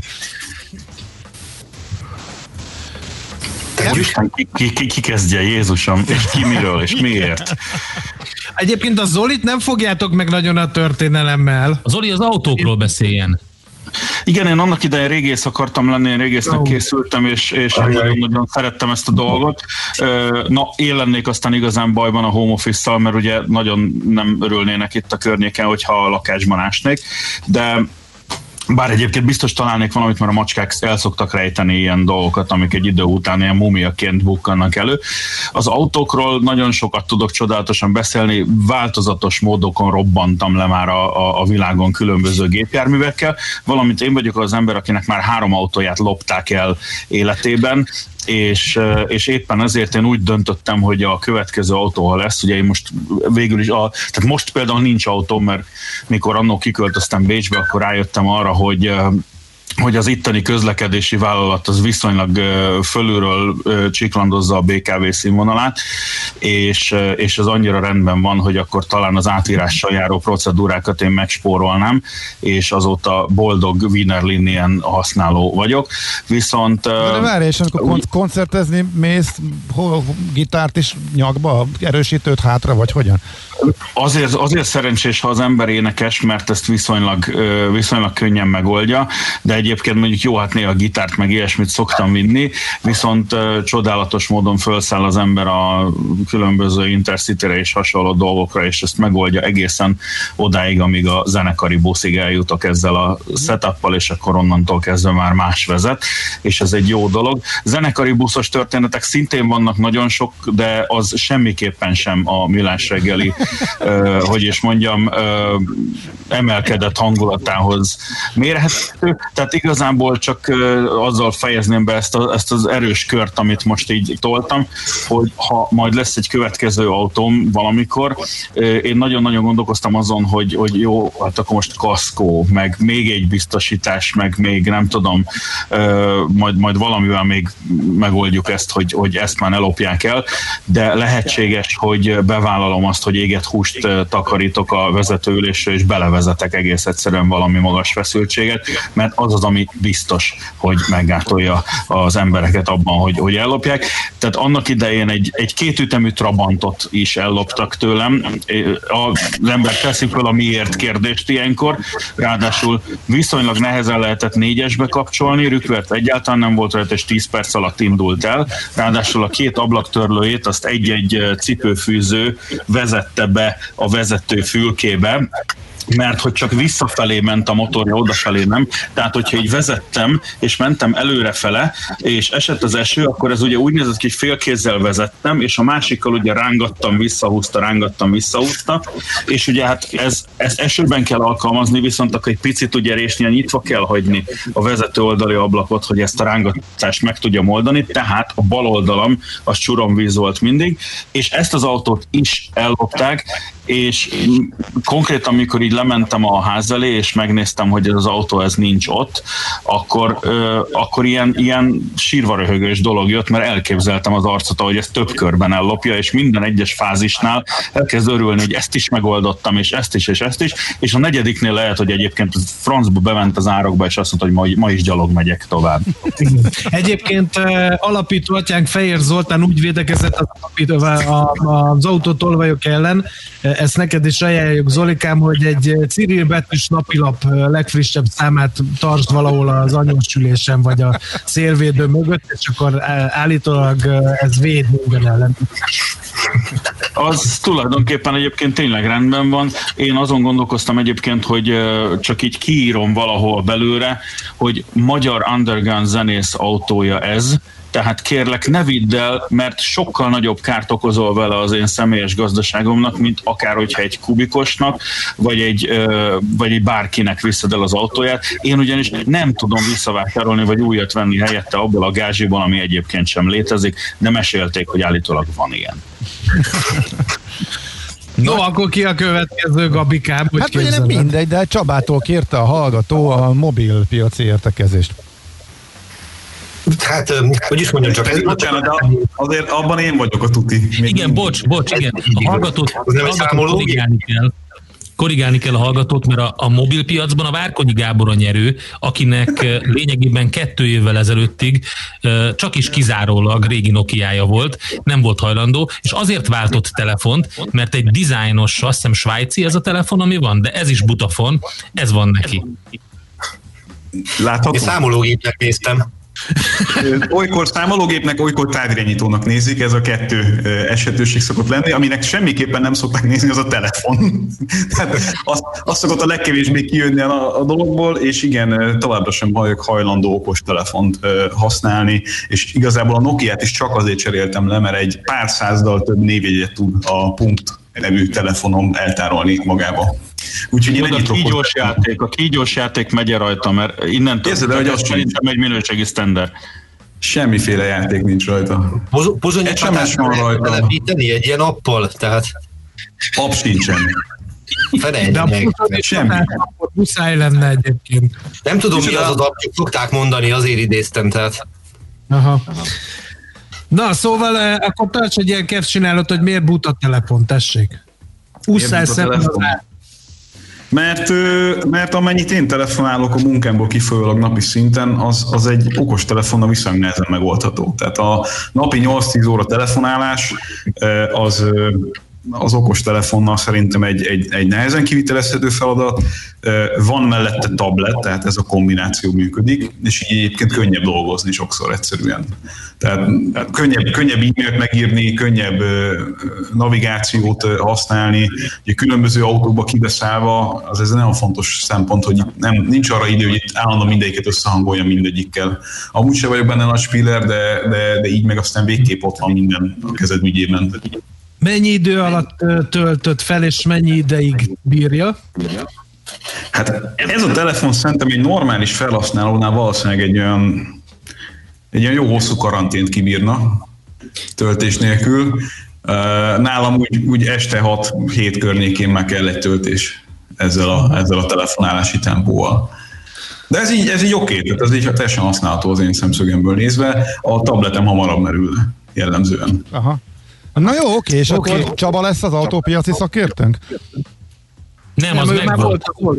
F: Isten, ki, ki, ki, ki kezdje, Jézusom, és ki miről, és miért?
E: Egyébként a Zolit nem fogjátok meg nagyon a történelemmel.
G: A Zoli az autókról beszéljen.
F: Igen, én annak idején régész akartam lenni, én régésznek oh. készültem, és, és nagyon-nagyon szerettem ezt a dolgot. Na, én lennék aztán igazán bajban a home office-szal, mert ugye nagyon nem örülnének itt a környéken, hogyha a lakásban ásnék, de bár egyébként biztos találnék valamit, mert a macskák el szoktak rejteni ilyen dolgokat, amik egy idő után ilyen mumiaként bukkannak elő. Az autókról nagyon sokat tudok csodálatosan beszélni, változatos módokon robbantam le már a, a, a világon különböző gépjárművekkel, valamint én vagyok az ember, akinek már három autóját lopták el életében, És, és éppen ezért én úgy döntöttem, hogy a következő autó, ha lesz, ugye én most végül is, a, tehát most például nincs autóm, mert mikor annól kiköltöztem Bécsbe, akkor rájöttem arra, hogy hogy az itteni közlekedési vállalat az viszonylag fölülről csiklandozza a bé ká vé színvonalát, és, és ez annyira rendben van, hogy akkor talán az átírással járó procedúrákat én megspórolnám, és azóta boldog Wiener Linien használó vagyok. Viszont...
D: De várj, és amikor kon- koncertezni mész, hol, gitárt is nyakba, erősítőt hátra, vagy hogyan?
F: Azért, azért szerencsés, ha az ember énekes, mert ezt viszonylag, viszonylag könnyen megoldja, de egyébként mondjuk jó, hát néha a gitárt meg ilyesmit szoktam vinni, viszont csodálatos módon felszáll az ember a különböző Intercity-re és hasonló dolgokra, és ezt megoldja egészen odáig, amíg a zenekari buszig eljutok ezzel a setuppal, és akkor onnantól kezdve már más vezet, és ez egy jó dolog. Zenekari buszos történetek szintén vannak nagyon sok, de az semmiképpen sem a millás reggeli Uh, hogy is mondjam, uh, emelkedett hangulatához mérhető. Tehát igazából csak uh, azzal fejezném be ezt, a, ezt az erős kört, amit most így toltam, hogy ha majd lesz egy következő autóm valamikor, uh, én nagyon-nagyon gondolkoztam azon, hogy, hogy jó, hát akkor most kaszkó, meg még egy biztosítás, meg még nem tudom, uh, majd, majd valamivel még megoldjuk ezt, hogy, hogy ezt már ne lopják el, de lehetséges, hogy bevállalom azt, hogy éget ezért húst takarítok a vezetőülésre, és belevezetek egész egyszerűen valami magas feszültséget, mert az az, ami biztos, hogy meggátolja az embereket abban, hogy, hogy ellopják. Tehát annak idején egy, egy kétütemű Trabantot is elloptak tőlem. Az ember teszik fel a miért kérdést ilyenkor, ráadásul viszonylag nehezen lehetett négyesbe kapcsolni, rükvert egyáltalán nem volt rajta, és tíz perc alatt indult el. Ráadásul a két ablaktörlőjét azt egy-egy cipőfűző vezette be a vezető fülkébe, mert hogy csak visszafelé ment a motorja, odafelé nem. Tehát, hogyha így vezettem, és mentem előrefele, és esett az eső, akkor ez ugye úgy nézett ki, hogy félkézzel vezettem, és a másikkal ugye rángattam, visszahúzta, rángattam, visszahúzta, és ugye hát ez, ezt esőben kell alkalmazni, viszont akkor egy picit ugye résnél nyitva kell hagyni a vezető oldali ablakot, hogy ezt a rángatást meg tudjam oldani, tehát a bal oldalam az csuromvíz volt mindig, és ezt az autót is ellopták, és konkrétan, amikor így lementem a ház elé, és megnéztem, hogy ez az autó ez nincs ott, akkor, ö, akkor ilyen, ilyen sírva röhögős dolog jött, mert elképzeltem az arcot, hogy ezt több körben ellopja, és minden egyes fázisnál elkezd örülni, hogy ezt is megoldottam, és ezt is, és ezt is, és a negyediknél lehet, hogy egyébként francba bement az árokba, és azt mondta, hogy ma, ma is gyalog megyek tovább.
E: Egyébként alapító atyánk Fejér Zoltán úgy védekezett az, alapító, az autótolvajok ellen, ezt neked is ajánljuk, Zolikám, hogy egy Cyril betűs napilap legfrissebb számát tartsd valahol az anyósülésen, vagy a szélvédő mögött, és akkor állítólag ez véd minden ellen.
F: Az tulajdonképpen egyébként tényleg rendben van. Én azon gondolkoztam egyébként, hogy csak így kiírom valahol belőle, hogy magyar underground zenész autója ez, tehát kérlek, ne vidd el, mert sokkal nagyobb kárt okozol vele az én személyes gazdaságomnak, mint akár hogyha egy kubikosnak, vagy egy, vagy egy bárkinek viszed el az autóját. Én ugyanis nem tudom visszavásárolni, vagy újat venni helyette abból a gázsiból, ami egyébként sem létezik, de mesélték, hogy állítólag van ilyen.
E: No, akkor ki a következő, Gabikám? Hogy
D: hát ugye nem mindegy, de Csabától kérte a hallgató a mobilpiaci értekezést.
H: Hát, hogy is mondjam, csak ez...
I: Bocsánat, de azért abban én vagyok a tuti.
G: Még igen, bocs, bocs, igen. A hallgatót, hallgatót korrigálni kell. Korrigálni kell a hallgatót, mert a, a mobilpiacban a Várkonyi Gábor a nyerő, akinek lényegében kettő évvel ezelőttig csak is kizárólag régi Nokiája volt, nem volt hajlandó, és azért váltott telefont, mert egy dizájnos, azt hiszem svájci ez a telefon, ami van, de ez is butafon, ez van neki.
I: Látható?
H: Én számológépnek néztem.
I: Olykor számológépnek, olykor távirányítónak nézik, ez a kettő esetőség szokott lenni, aminek semmiképpen nem szokták nézni, az a telefon. Tehát az, az szokott a legkevésbé kijönni a, a dologból, és igen, továbbra sem vagyok hajlandó okos telefont használni, és igazából a Nokiát is csak azért cseréltem le, mert egy pár százdal több névjegyet tud a Punkt nevű telefonom eltárolni magába. Úgyhogy én
F: a kígyós játék, a kígyós játék megy rajta, mert innentől
I: Érzed, hogy azt
F: szerintem egy minőségi sztender.
I: Semmiféle játék nincs rajta.
H: Pozsonyi csatát lehet telepíteni egy ilyen appal, tehát...
I: App sincsen.
H: De a
I: semmi.
E: Muszáj lenne egyébként.
H: Nem tudom, mi az az app, szokták mondani, azért idéztem, tehát...
E: Aha. Na, szóval akkor tarts egy ilyen kevcsinálót, hogy miért bút a telefon, tessék. Ússzál szemben az át.
I: Mert, mert amennyit én telefonálok a munkámból kifolyólag napi szinten, az, az egy okos telefonnal viszonylag nehezen megoldható. Tehát a napi nyolc-tíz óra telefonálás az, az okos telefonnal szerintem egy, egy, egy nehezen kivitelezhető feladat. Van mellette tablet, tehát ez a kombináció működik, és így egyébként könnyebb dolgozni sokszor egyszerűen. Tehát könnyebb, könnyebb e-mailt megírni, könnyebb navigációt használni, ugye különböző autókba kibeszállva, az ez egy nagyon fontos szempont, hogy nem, nincs arra idő, hogy itt állandóan mindegyiket összehangolja mindegyikkel. Amúgy sem vagyok benne nagy spiller, de, de, de így meg aztán végképp ott van minden a kezed ügyében.
E: Mennyi idő alatt töltött fel, és mennyi ideig bírja?
I: Hát ez a telefon szerintem egy normális felhasználónál valószínűleg egy olyan, egy olyan jó hosszú karantént kibírna töltés nélkül. Nálam úgy, úgy este hat-hét környékén már kell egy töltés ezzel a, ezzel a telefonálási tempóval. De ez így, ez így oké, tehát ez így teljesen használható az én szemszögemből nézve. A tabletem hamarabb merül jellemzően.
D: Aha. Na jó, oké, és
E: Oké.
D: akkor Csaba lesz az autópiaci szakértőnk?
G: Nem, az megvan.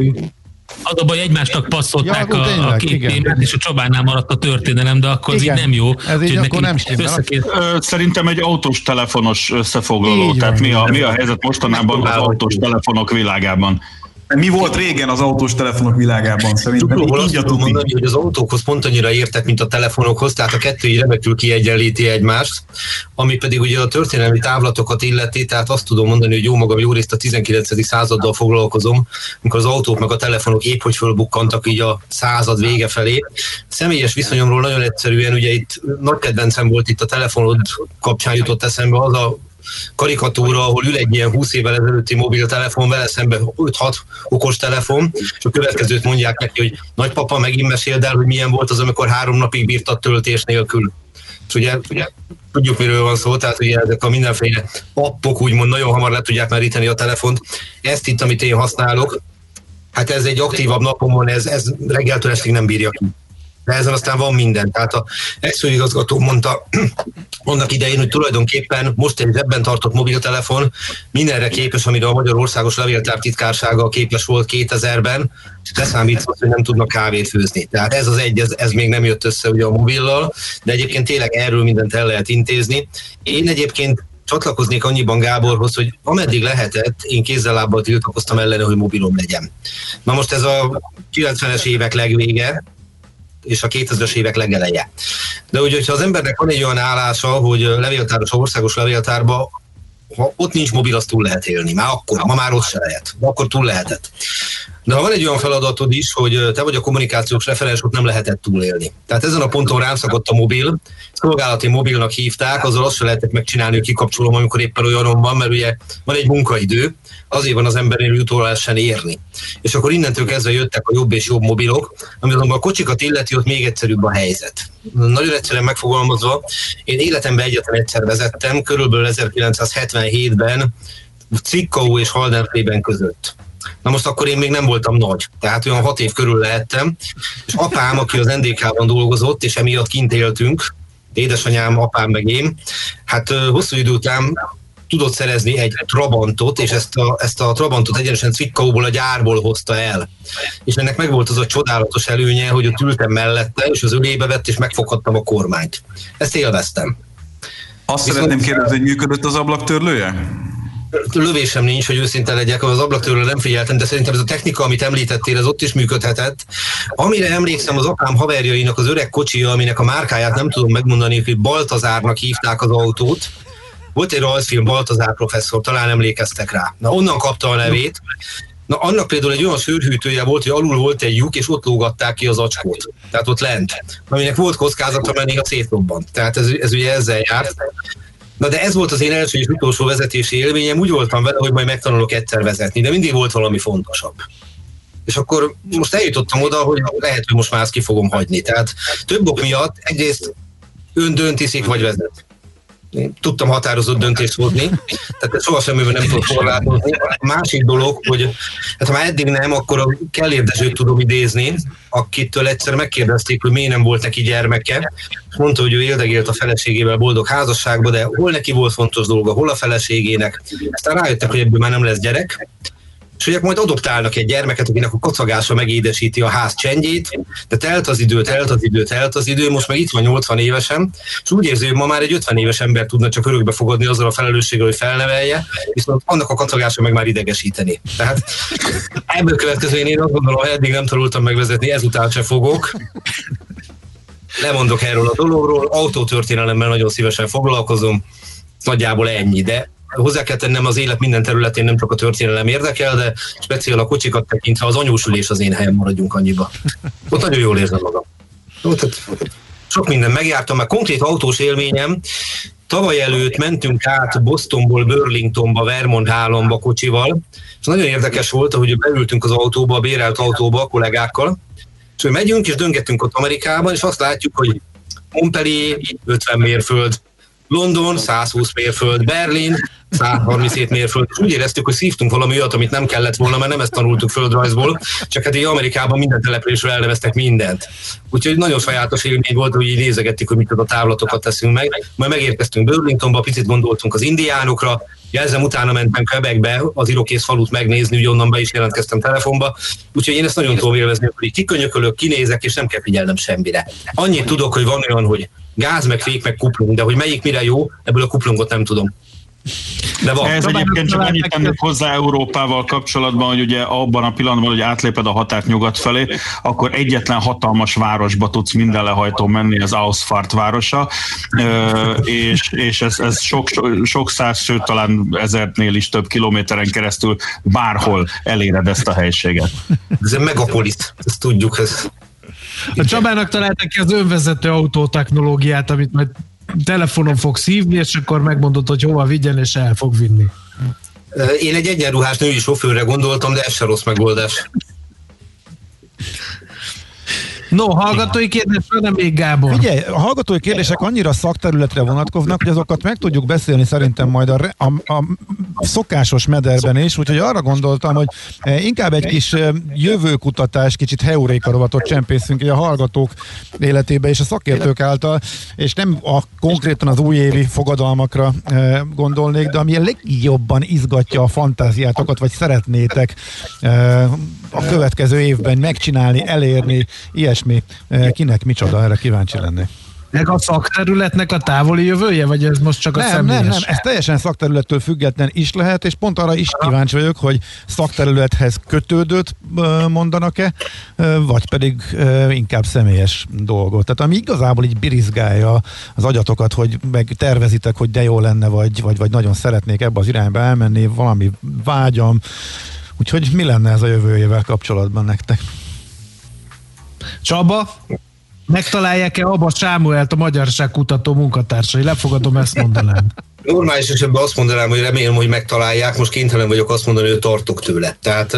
G: Az a baj, egymásnak passzolták
D: Ja,
G: a,
D: tényleg,
G: a két
D: igen.
G: témát, és a Csabánál maradt a történelem, de akkor
D: Igen,
G: ez így nem jó.
D: ez így
G: Úgyhogy
D: akkor nem stimmel.
G: összekér...
F: Ö, Szerintem egy autós telefonos összefoglaló.
D: Így
F: Tehát
D: van,
F: mi a,
D: így
F: mi a helyzet mostanában az autós telefonok világában?
I: Mi volt régen az autós telefonok világában? Szerintem
H: Tudóval
I: így
H: azt
I: a
H: tudom
I: tuti.
H: mondani, hogy az autókhoz pont annyira értek, mint a telefonokhoz, tehát a kettő így remekül kiegyenlíti egymást, ami pedig ugye a történelmi távlatokat illeti, tehát azt tudom mondani, hogy jó magam jó részt a tizenkilencedik századdal foglalkozom, amikor az autók meg a telefonok épp hogy fölbukkantak így a század vége felé. Személyes viszonyomról nagyon egyszerűen, ugye itt nagy kedvencem volt itt a telefonod kapcsán jutott eszembe az a karikatúra, ahol ül egy ilyen húsz évvel ezelőtti mobiltelefon, vele szemben öt-hat okos telefon, és a következőt mondják neki, hogy nagypapa, megint meséld el, hogy milyen volt az, amikor három napig bírtad töltés nélkül. És ugye, ugye tudjuk, miről van szó, tehát ugye ezek a mindenféle appok úgymond nagyon hamar le tudják meríteni a telefont. Ezt itt, amit én használok, hát ez egy aktívabb napomon, ez, ez reggeltől estig nem bírja ki. De ezen aztán van minden. Tehát a ex-főigazgató mondta annak idején, hogy tulajdonképpen most egy zsebben tartott mobiltelefon mindenre képes, amire a Magyarországos Levéltár titkársága képes volt kétezerben, leszámítva, hogy nem tudnak kávét főzni. Tehát ez az egy, ez, ez még nem jött össze ugye a mobillal, de egyébként tényleg erről mindent el lehet intézni. Én egyébként csatlakoznék annyiban Gáborhoz, hogy ameddig lehetett, én kézzel-lábbal tiltakoztam ellene, hogy mobilom legyen. Na most ez a kilencvenes évek legvége, és a kétezres évek legeleje. De úgy, hogyha az embernek van egy olyan állása, hogy levéltáros, országos levéltárba, ha ott nincs mobil, azt túl lehet élni. Már akkor, ma már ott se lehet. De akkor túl lehetett. De ha van egy olyan feladatod is, hogy te vagy a kommunikációs referens, ott nem lehetett túlélni. Tehát ezen a ponton rám szakadt a mobil, szolgálati mobilnak hívták, azzal azt se lehetett megcsinálni, hogy kikapcsolom, amikor éppen olyanom van, mert ugye van egy munkaidő, azért van az embernél utól lehessen érni. És akkor innentől kezdve jöttek a jobb és jobb mobilok, ami azonban a kocsikat illeti, ott még egyszerűbb a helyzet. Nagyon egyszerűen megfogalmazva, én életemben egyetlen egyszer vezettem, körülbelül ezerkilencszázhetvenhétben Zwickau és Haldenflében között. Na most akkor én még nem voltam nagy, tehát olyan hat év körül lehettem, és apám, aki az en dé ká-ban dolgozott, és emiatt kint éltünk, édesanyám, apám meg én, hát hosszú idő után tudott szerezni egy Trabantot, és ezt a, ezt a Trabantot egyenesen Zwickauból, a gyárból hozta el. És ennek megvolt az a csodálatos előnye, hogy ott ültem mellette, és az ölébe vett, és megfoghattam a kormányt. Ezt élveztem.
I: Azt
H: Viszont
I: szeretném kérdezni, hogy működött az ablaktörlője?
H: Lövésem nincs, hogy őszinte legyek, az ablaktörről nem figyeltem, de szerintem ez a technika, amit említettél, ez ott is működhetett. Amire emlékszem, az apám haverjainak az öreg kocsija, aminek a márkáját nem tudom megmondani, hogy Baltazárnak hívták az autót. Volt egy rajzfilm, Baltazár professzor, talán emlékeztek rá. Na, onnan kapta a nevét. Na, annak például egy olyan szőrhűtője volt, hogy alul volt egy lyuk, és ott lógatták ki az acskót. Tehát ott lent. Aminek volt kockázata, mert néha szétrobbant. Tehát ez, ez ugye ezzel járt. Na de ez volt az én első és utolsó vezetési élményem, úgy voltam vele, hogy majd megtanulok egyszer vezetni, de mindig volt valami fontosabb. És akkor most eljutottam oda, hogy lehet, hogy most már ezt ki fogom hagyni. Tehát több ok miatt egyrészt ön döntiszik, vagy vezet. Én tudtam határozott döntést hozni, tehát soha semmivel nem tudok korlátozni. A másik dolog, hogy hát ha már eddig nem, akkor a Kellér Dezsőt tudom idézni, akitől egyszer megkérdezték, hogy miért nem volt neki gyermeke, és mondta, hogy ő éldegélt a feleségével boldog házasságban, de hol neki volt fontos dolga, hol a feleségének. Aztán rájöttek, hogy ebből már nem lesz gyerek, és hogy majd adoptálnak egy gyermeket, akinek a kocagása megédesíti a ház csendjét, de telt az idő, telt az idő, telt az idő, most meg itt van nyolcvan évesen, és úgy érzi, hogy ma már egy ötven éves ember tudna csak örökbe fogadni azzal a felelősséggel, hogy felnevelje, viszont annak a kocagása meg már idegesíteni. Tehát ebből következően én azt gondolom, hogy eddig nem tanultam megvezetni, ezután se fogok. Lemondok erről a dologról, autótörténelemmel nagyon szívesen foglalkozom, nagyjából ennyi, de hozzá kell tennem, az élet minden területén nem csak a történelem érdekel, de speciál a kocsikat tekintve az anyósülés az én helyem, maradjunk annyiba. Ott nagyon jól érzem magam. Sok minden megjártam, mert konkrét autós élményem, tavaly előtt mentünk át Bostonból Burlingtonba, Vermont Hallonba kocsival, és nagyon érdekes volt, hogy beültünk az autóba, a bérelt autóba a kollégákkal, és hogy megyünk és döngetünk ott Amerikában, és azt látjuk, hogy Montpellier ötven mérföld, London százhúsz mérföld, Berlin százharminchét mérföld, és úgy éreztük, hogy szívtunk valami olyat, amit nem kellett volna, mert nem ezt tanultuk földrajzból, csak hát így Amerikában minden településről elneveztek mindent. Úgyhogy nagyon sajátos élmény volt, hogy így nézegettük, hogy mit a távlatokat teszünk meg. Majd megérkeztünk Burlingtonba, picit gondoltunk az indiánokra, jelzem utána mentem Quebecbe az irokész falut megnézni, úgy onnan be is jelentkeztem telefonba. Úgyhogy én ezt nagyon tudom élvezni, hogy kikönyökölök, kinézek, és nem kell figyelnem semmire. Annyit tudok, hogy van olyan, hogy gáz, meg fék, meg kuplung, de hogy melyik mire jó, ebből a kuplungot nem tudom.
F: De van. Ez egyébként csak annyit tennék hozzá Európával kapcsolatban, hogy ugye abban a pillanatban, hogy átléped a határt nyugat felé, akkor egyetlen hatalmas városba tudsz minden lehajtó menni, az Ausfahrt városa, és, és ez, ez sok, sok száz, sőt talán ezernél is több kilométeren keresztül bárhol eléred ezt a helységet.
H: Ez egy megapolis, ezt tudjuk. Ez.
E: A Csabának találtak ki az önvezető autó technológiát, amit majd telefonon fog szívni, és akkor megmondod, hogy hova vigyen, és el fog vinni.
H: Én egy egyenruhás női sofőrre gondoltam, de ez se rossz megoldás.
E: No, hallgatói kérdés, nem még Gábor.
D: Figyelj, a hallgatói kérdések annyira szakterületre vonatkoznak, hogy azokat meg tudjuk beszélni szerintem majd a, a, a szokásos mederben is, úgyhogy arra gondoltam, hogy inkább egy kis jövőkutatás, kicsit heuréka rovatot csempészünk a hallgatók életébe és a szakértők által, és nem a, konkrétan az újévi fogadalmakra gondolnék, de ami a legjobban izgatja a fantáziátokat, vagy szeretnétek a következő évben megcsinálni, elérni, ilyesmi. Kinek micsoda, erre kíváncsi lennék.
E: Meg a szakterületnek a távoli jövője, vagy ez most csak a
D: nem,
E: személyes?
D: Nem, nem, ez teljesen szakterülettől független is lehet, és pont arra is kíváncsi vagyok, hogy szakterülethez kötődőt mondanak-e, vagy pedig inkább személyes dolgot. Tehát ami igazából így birizgálja az agyatokat, hogy meg tervezitek, hogy de jó lenne, vagy, vagy, vagy nagyon szeretnék ebbe az irányba elmenni, valami vágyam. Úgyhogy mi lenne ez a jövőjével kapcsolatban nektek?
E: Csaba, megtalálják-e Abba Sámuelt, a magyarságkutató munkatársai? Lefogadom, ezt mondanám.
H: Normális esetben azt mondanám, hogy remélem, hogy megtalálják, most kénytelen vagyok azt mondani, hogy tartok tőle. Tehát,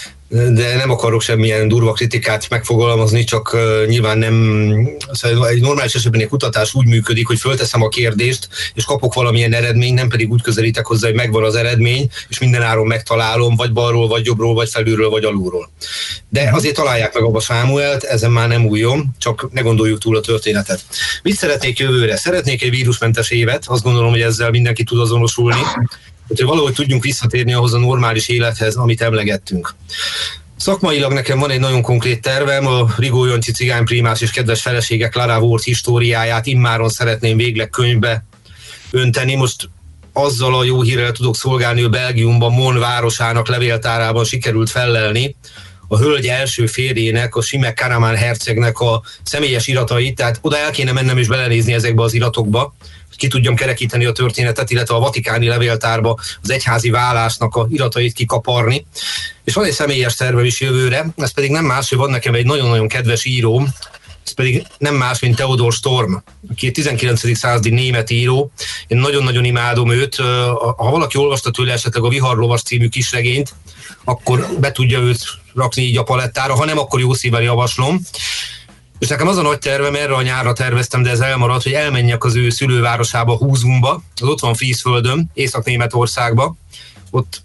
H: de nem akarok semmilyen durva kritikát megfogalmazni, csak uh, nyilván nem, szóval egy normális esetben egy kutatás úgy működik, hogy fölteszem a kérdést, és kapok valamilyen eredményt, nem pedig úgy közelítek hozzá, hogy megvan az eredmény, és mindenáron megtalálom, vagy balról, vagy jobbról, vagy felülről, vagy alulról. De azért találják meg Abba Sámuelt, ezen már nem újjon, csak ne gondoljuk túl a történetet. Mit szeretnék jövőre? Szeretnék egy vírusmentes évet, azt gondolom, hogy ezzel mindenki tud azonosulni, hogy valahogy tudjunk visszatérni ahhoz a normális élethez, amit emlegettünk. Szakmailag nekem van egy nagyon konkrét tervem, a Rigó Jancsi cigányprímás és kedves felesége Clara Ward históriáját immáron szeretném végleg könyvbe önteni. Most azzal a jó hírrel tudok szolgálni, hogy Belgiumban Mon városának levéltárában sikerült fellelni a hölgy első férjének, a Simek Karaman hercegnek a személyes iratait, tehát oda el kéne mennem és belenézni ezekbe az iratokba, ki tudjam kerekíteni a történetet, illetve a vatikáni levéltárba az egyházi válásnak a iratait kikaparni. És van egy személyes tervem is jövőre, ez pedig nem más, hogy van nekem egy nagyon-nagyon kedves íróm, ez pedig nem más, mint Theodor Storm, aki egy tizenkilencedik századi német író. Én nagyon-nagyon imádom őt. Ha valaki olvasta tőle esetleg a Viharlovas című kisregényt, akkor be tudja őt rakni így a palettára, ha nem, akkor jó szívvel javaslom. És nekem az a nagy tervem, erre a nyárra terveztem, de ez elmaradt, hogy elmenjek az ő szülővárosába, Húzumba, az ott van Frízföldön, Észak-Németországba, ott,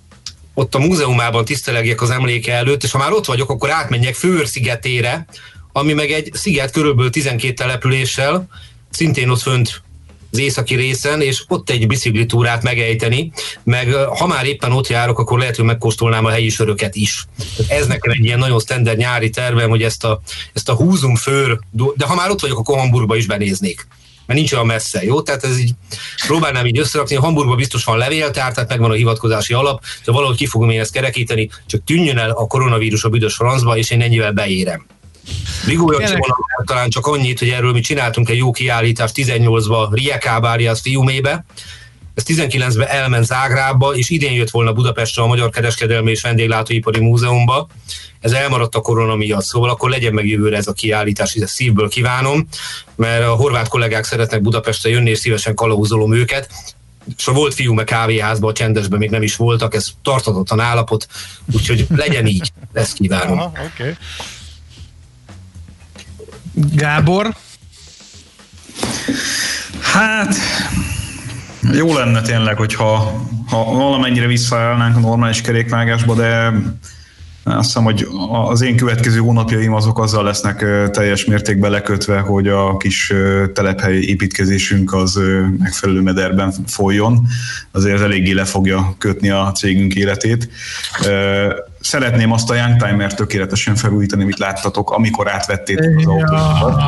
H: ott a múzeumában tisztelegjek az emléke előtt, és ha már ott vagyok, akkor átmenjek Főr szigetére, ami meg egy sziget körülbelül tizenkét településsel, szintén ott fönt az északi részen, és ott egy biciklitúrát megejteni, meg ha már éppen ott járok, akkor lehet, hogy megkóstolnám a helyi söröket is. Ez nekem egy ilyen nagyon standard nyári tervem, hogy ezt a, ezt a Húzum Főr, de ha már ott vagyok, akkor Hamburgba is benéznék. Mert nincs olyan messze, jó? Tehát ez így, próbálnám így összerakni, a Hamburgban biztos van levéltár, tehát megvan a hivatkozási alap, de valahogy ki fogom én ezt kerekíteni, csak tűnjön el a koronavírus a büdös francba, és én ennyivel beérem. Rigó Jancsiban talán csak annyit, hogy erről mi csináltunk egy jó kiállítást tizennyolcban Rijeka Barias Fiumébe, ez tizenkilencben elment Zágrábba, és idén jött volna Budapestre a Magyar Kereskedelmi és Vendéglátóipari Múzeumba. Ez elmaradt a korona miatt, szóval akkor legyen meg jövőre ez a kiállítás, ezt szívből kívánom, mert a horvát kollégák szeretnek Budapestre jönni, és szívesen kalauzolom őket. És a volt Fiume kávéházban, a csendesben még nem is voltak, ez tarthatatlan állapot, úgyhogy legyen így, ezt kívánom.
D: Aha, okay.
E: Gábor?
I: Hát jó lenne tényleg, hogyha ha valamennyire visszaállnánk a normális kerékvágásba, de azt hiszem, hogy az én következő hónapjaim azok azzal lesznek teljes mértékben lekötve, hogy a kis telephely építkezésünk az megfelelő mederben folyjon. Azért eléggé le fogja kötni a cégünk életét. Szeretném azt a Youngtimer tökéletesen felújítani, amit láttatok, amikor átvettétek az autót.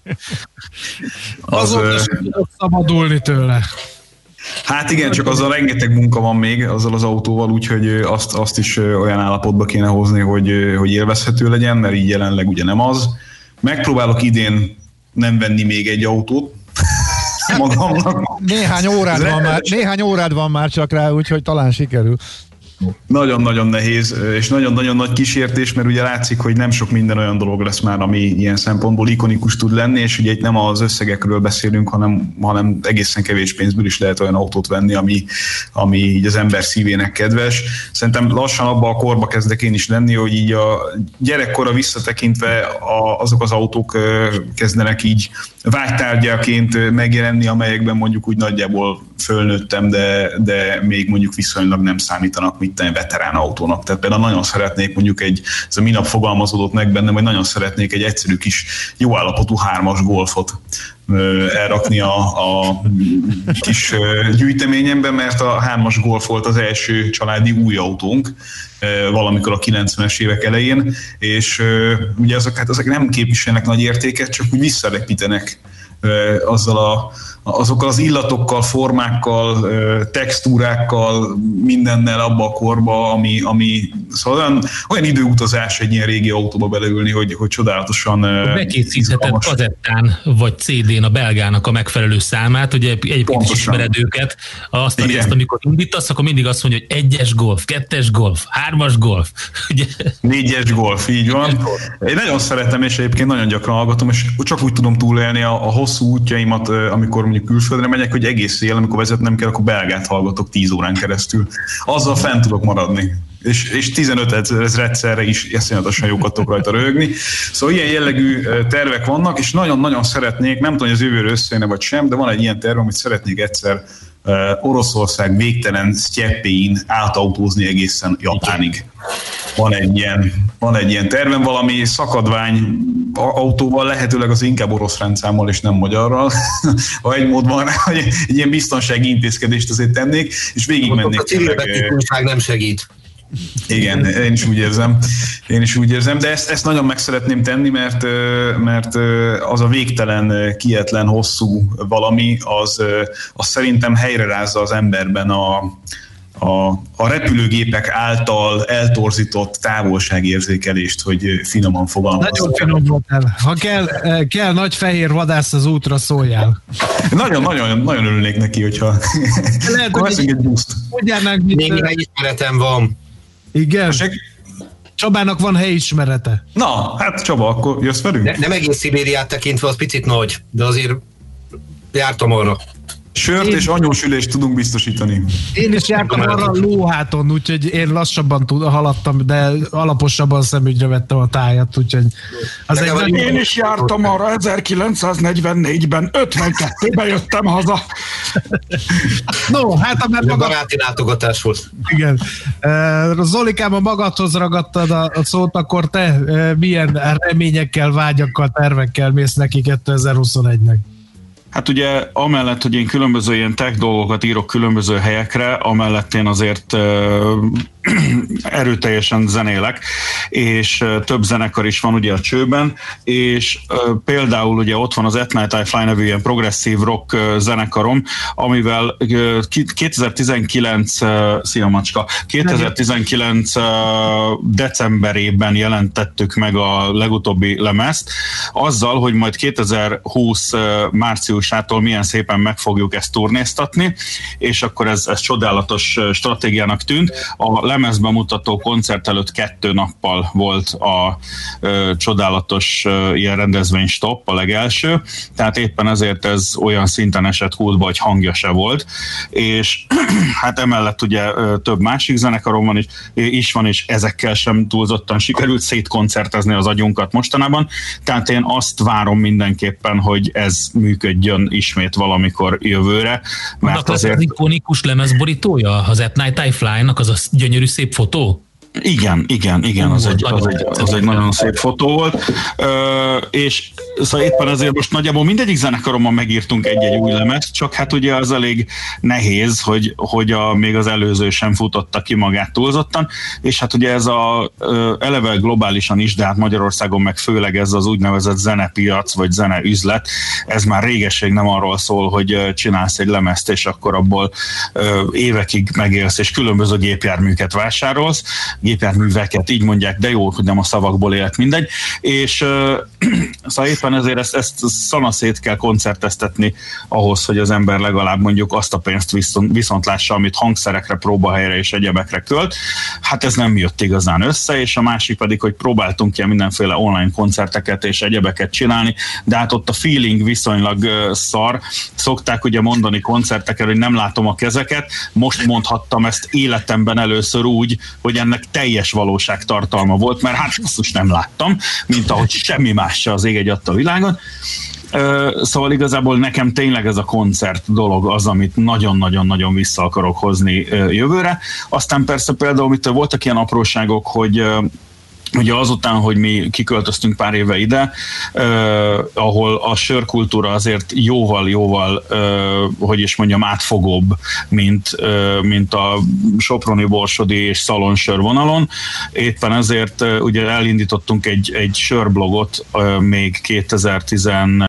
E: Az, Azóta sem tudok szabadulni tőle.
I: Hát igen, csak azzal rengeteg munka van még, azzal az autóval, úgyhogy azt, azt is olyan állapotba kéne hozni, hogy, hogy élvezhető legyen, mert így jelenleg ugye nem az. Megpróbálok idén nem venni még egy autót magamnak.
D: Néhány órád, van már, néhány órád van már csak rá, úgyhogy talán sikerül.
I: Nagyon-nagyon nehéz, és nagyon-nagyon nagy kísértés, mert ugye látszik, hogy nem sok minden olyan dolog lesz már, ami ilyen szempontból ikonikus tud lenni, és ugye itt nem az összegekről beszélünk, hanem, hanem egészen kevés pénzből is lehet olyan autót venni, ami, ami így az ember szívének kedves. Szerintem lassan abba a korba kezdek én is lenni, hogy így a gyerekkorra visszatekintve a, azok az autók kezdenek így vágytárgyaként megjelenni, amelyekben mondjuk úgy nagyjából fölnőttem, de, de még mondjuk viszonylag nem számítanak mit tenni veterán autónak. Tehát például nagyon szeretnék mondjuk egy, ez a minap fogalmazódott meg bennem, hogy nagyon szeretnék egy egyszerű kis jó állapotú hármas Golfot elrakni a, a kis gyűjteményembe, mert a hármas Golf volt az első családi új autónk valamikor a kilencvenes évek elején, és ugye azok, hát azok nem képviselnek nagy értéket, csak úgy visszarepítenek azzal a, azokkal az illatokkal, formákkal, textúrákkal, mindennel abba a korba, ami, ami szóval olyan, olyan időutazás egy ilyen régi autóba beleülni, hogy, hogy csodálatosan...
G: Bekészítheted kazettán vagy cé dén a belgának a megfelelő számát, ugye egyébként is ismered őket, azt a részt, amikor indítasz, akkor mindig azt mondja, hogy egyes Golf, kettes Golf, hármas Golf. Ugye?
I: Négyes Golf, így van. Én nagyon szeretem, és egyébként nagyon gyakran hallgatom, és csak úgy tudom túlélni a, a hosszú útjaimat, amikor mondjuk külföldre megyek, hogy egész éjjel, amikor vezetnem kell, akkor belgát hallgatok tíz órán keresztül. Azzal fent tudok maradni. És, és tizenöt ezredszerre is eszonyatosan jókat tudok rajta röhögni. Szóval ilyen jellegű tervek vannak, és nagyon-nagyon szeretnék, nem tudom, hogy az jövőre összejönne vagy sem, de van egy ilyen terv, amit szeretnék egyszer uh, Oroszország végtelen sztyeppéin átautózni egészen Japánig. Van egy ilyen, van egy ilyen tervem, valami szakadvány autóval, lehetőleg az inkább orosz rendszámmal és nem magyarral, ha egy mód van, hogy egy ilyen biztonsági intézkedést azért tennék, és végigmennék.
H: A civil biztonság nem segít.
I: Igen, én is úgy érzem, én is úgy érzem, de ezt, ezt nagyon meg szeretném tenni, mert, mert az a végtelen, kietlen, hosszú valami, az, az szerintem helyrerázza az emberben a, a, a repülőgépek által eltorzított távolságérzékelést, hogy finoman fogalmazom.
E: Nagyon finom voltál. Ha kell, kell nagy fehér vadász az útra, szóljál.
I: Nagyon, nagyon, nagyon örülnék neki, hogyha
E: lehet, akkor veszünk egy buszt.
H: Még helyismeretem van.
E: Igen? Csabának van helyismerete.
I: Na, hát Csaba, akkor jössz velünk?
H: Ne, nem egész Szibériát tekintve, az picit nagy, de azért jártam arra.
I: Sört én... és anyósülést tudunk biztosítani.
E: Én is jártam arra lóháton, úgyhogy én lassabban tud, haladtam, de alaposabban szemügyre vettem a tájat, úgyhogy... Az egy
K: én nagyon... is jártam arra ezerkilencszáznegyvennégyben, ötvenkettőben jöttem haza.
E: No, hát a
H: maga... baráti látogatás volt.
E: Igen. Zolikám, a magadhoz ragadtad a szót, akkor te milyen reményekkel, vágyakkal, tervekkel mész neki kétezer-huszonegynek?
F: Hát ugye amellett, hogy én különböző ilyen tech dolgokat írok különböző helyekre, amellett én azért uh, erőteljesen zenélek, és uh, több zenekar is van ugye a csőben, és uh, például ugye ott van az At Night I Fly nevű ilyen progresszív rock uh, zenekarom, amivel uh, kétezer-tizenkilenc uh, szia macska, kétezer-tizenkilenc uh, decemberében jelentettük meg a legutóbbi lemezt, azzal, hogy majd kétezer-húsz uh, március sától milyen szépen meg fogjuk ezt turnéztatni, és akkor ez, ez csodálatos stratégiának tűnt. A lemezbemutató koncert előtt kettő nappal volt a ö, csodálatos ö, ilyen rendezvény stop, a legelső, tehát éppen ezért ez olyan szinten esett kútba, hogy hangja se volt, és hát emellett ugye ö, több másik zenekarom van is, is van, és ezekkel sem túlzottan sikerült szétkoncertezni az agyunkat mostanában, tehát én azt várom mindenképpen, hogy ez működjön ismét valamikor jövőre, mert
G: annak
F: azért...
G: az ikonikus lemezborítója, az At Night I Fly-nak, az a gyönyörű szép fotó?
F: Igen, igen, igen, az egy, az egy, az egy nagyon szép fotó volt, Ö, és szóval éppen ezért most nagyjából mindegyik zenekaromban megírtunk egy-egy új lemezt, csak hát ugye az elég nehéz, hogy, hogy a, még az előző sem futotta ki magát túlzottan, és hát ugye ez a eleve globálisan is, de hát Magyarországon meg főleg ez az úgynevezett zenepiac, vagy zeneüzlet, ez már régesség nem arról szól, hogy csinálsz egy lemezt, és akkor abból évekig megélsz, és különböző gépjárműket vásárolsz, gépjárműveket, így mondják, de jó, hogy nem a szavakból élt, mindegy, és uh, szóval éppen ezért ezt, ezt szanaszét kell koncerteztetni ahhoz, hogy az ember legalább mondjuk azt a pénzt viszont, viszont lássa, amit hangszerekre, próbahelyre és egyebekre költ. Hát ez nem jött igazán össze, és a másik pedig, hogy próbáltunk ilyen mindenféle online koncerteket és egyebeket csinálni, de hát ott a feeling viszonylag uh, szar. Szokták ugye mondani koncerteken, hogy nem látom a kezeket, most mondhattam ezt életemben először úgy, hogy ennek teljes valóságtartalma volt, mert hát azt nem láttam, mint ahogy semmi más se az ég egy adta világon. Szóval igazából nekem tényleg ez a koncert dolog az, amit nagyon-nagyon-nagyon vissza akarok hozni jövőre. Aztán persze például itt voltak ilyen apróságok, hogy ugye azután, hogy mi kiköltöztünk pár éve ide, eh, ahol a sörkultúra azért jóval-jóval, eh, hogy is mondjam, átfogóbb, mint, eh, mint a soproni, borsodi és szalonsör vonalon. Éppen ezért eh, ugye elindítottunk egy, egy sörblogot eh, még kétezer-tíz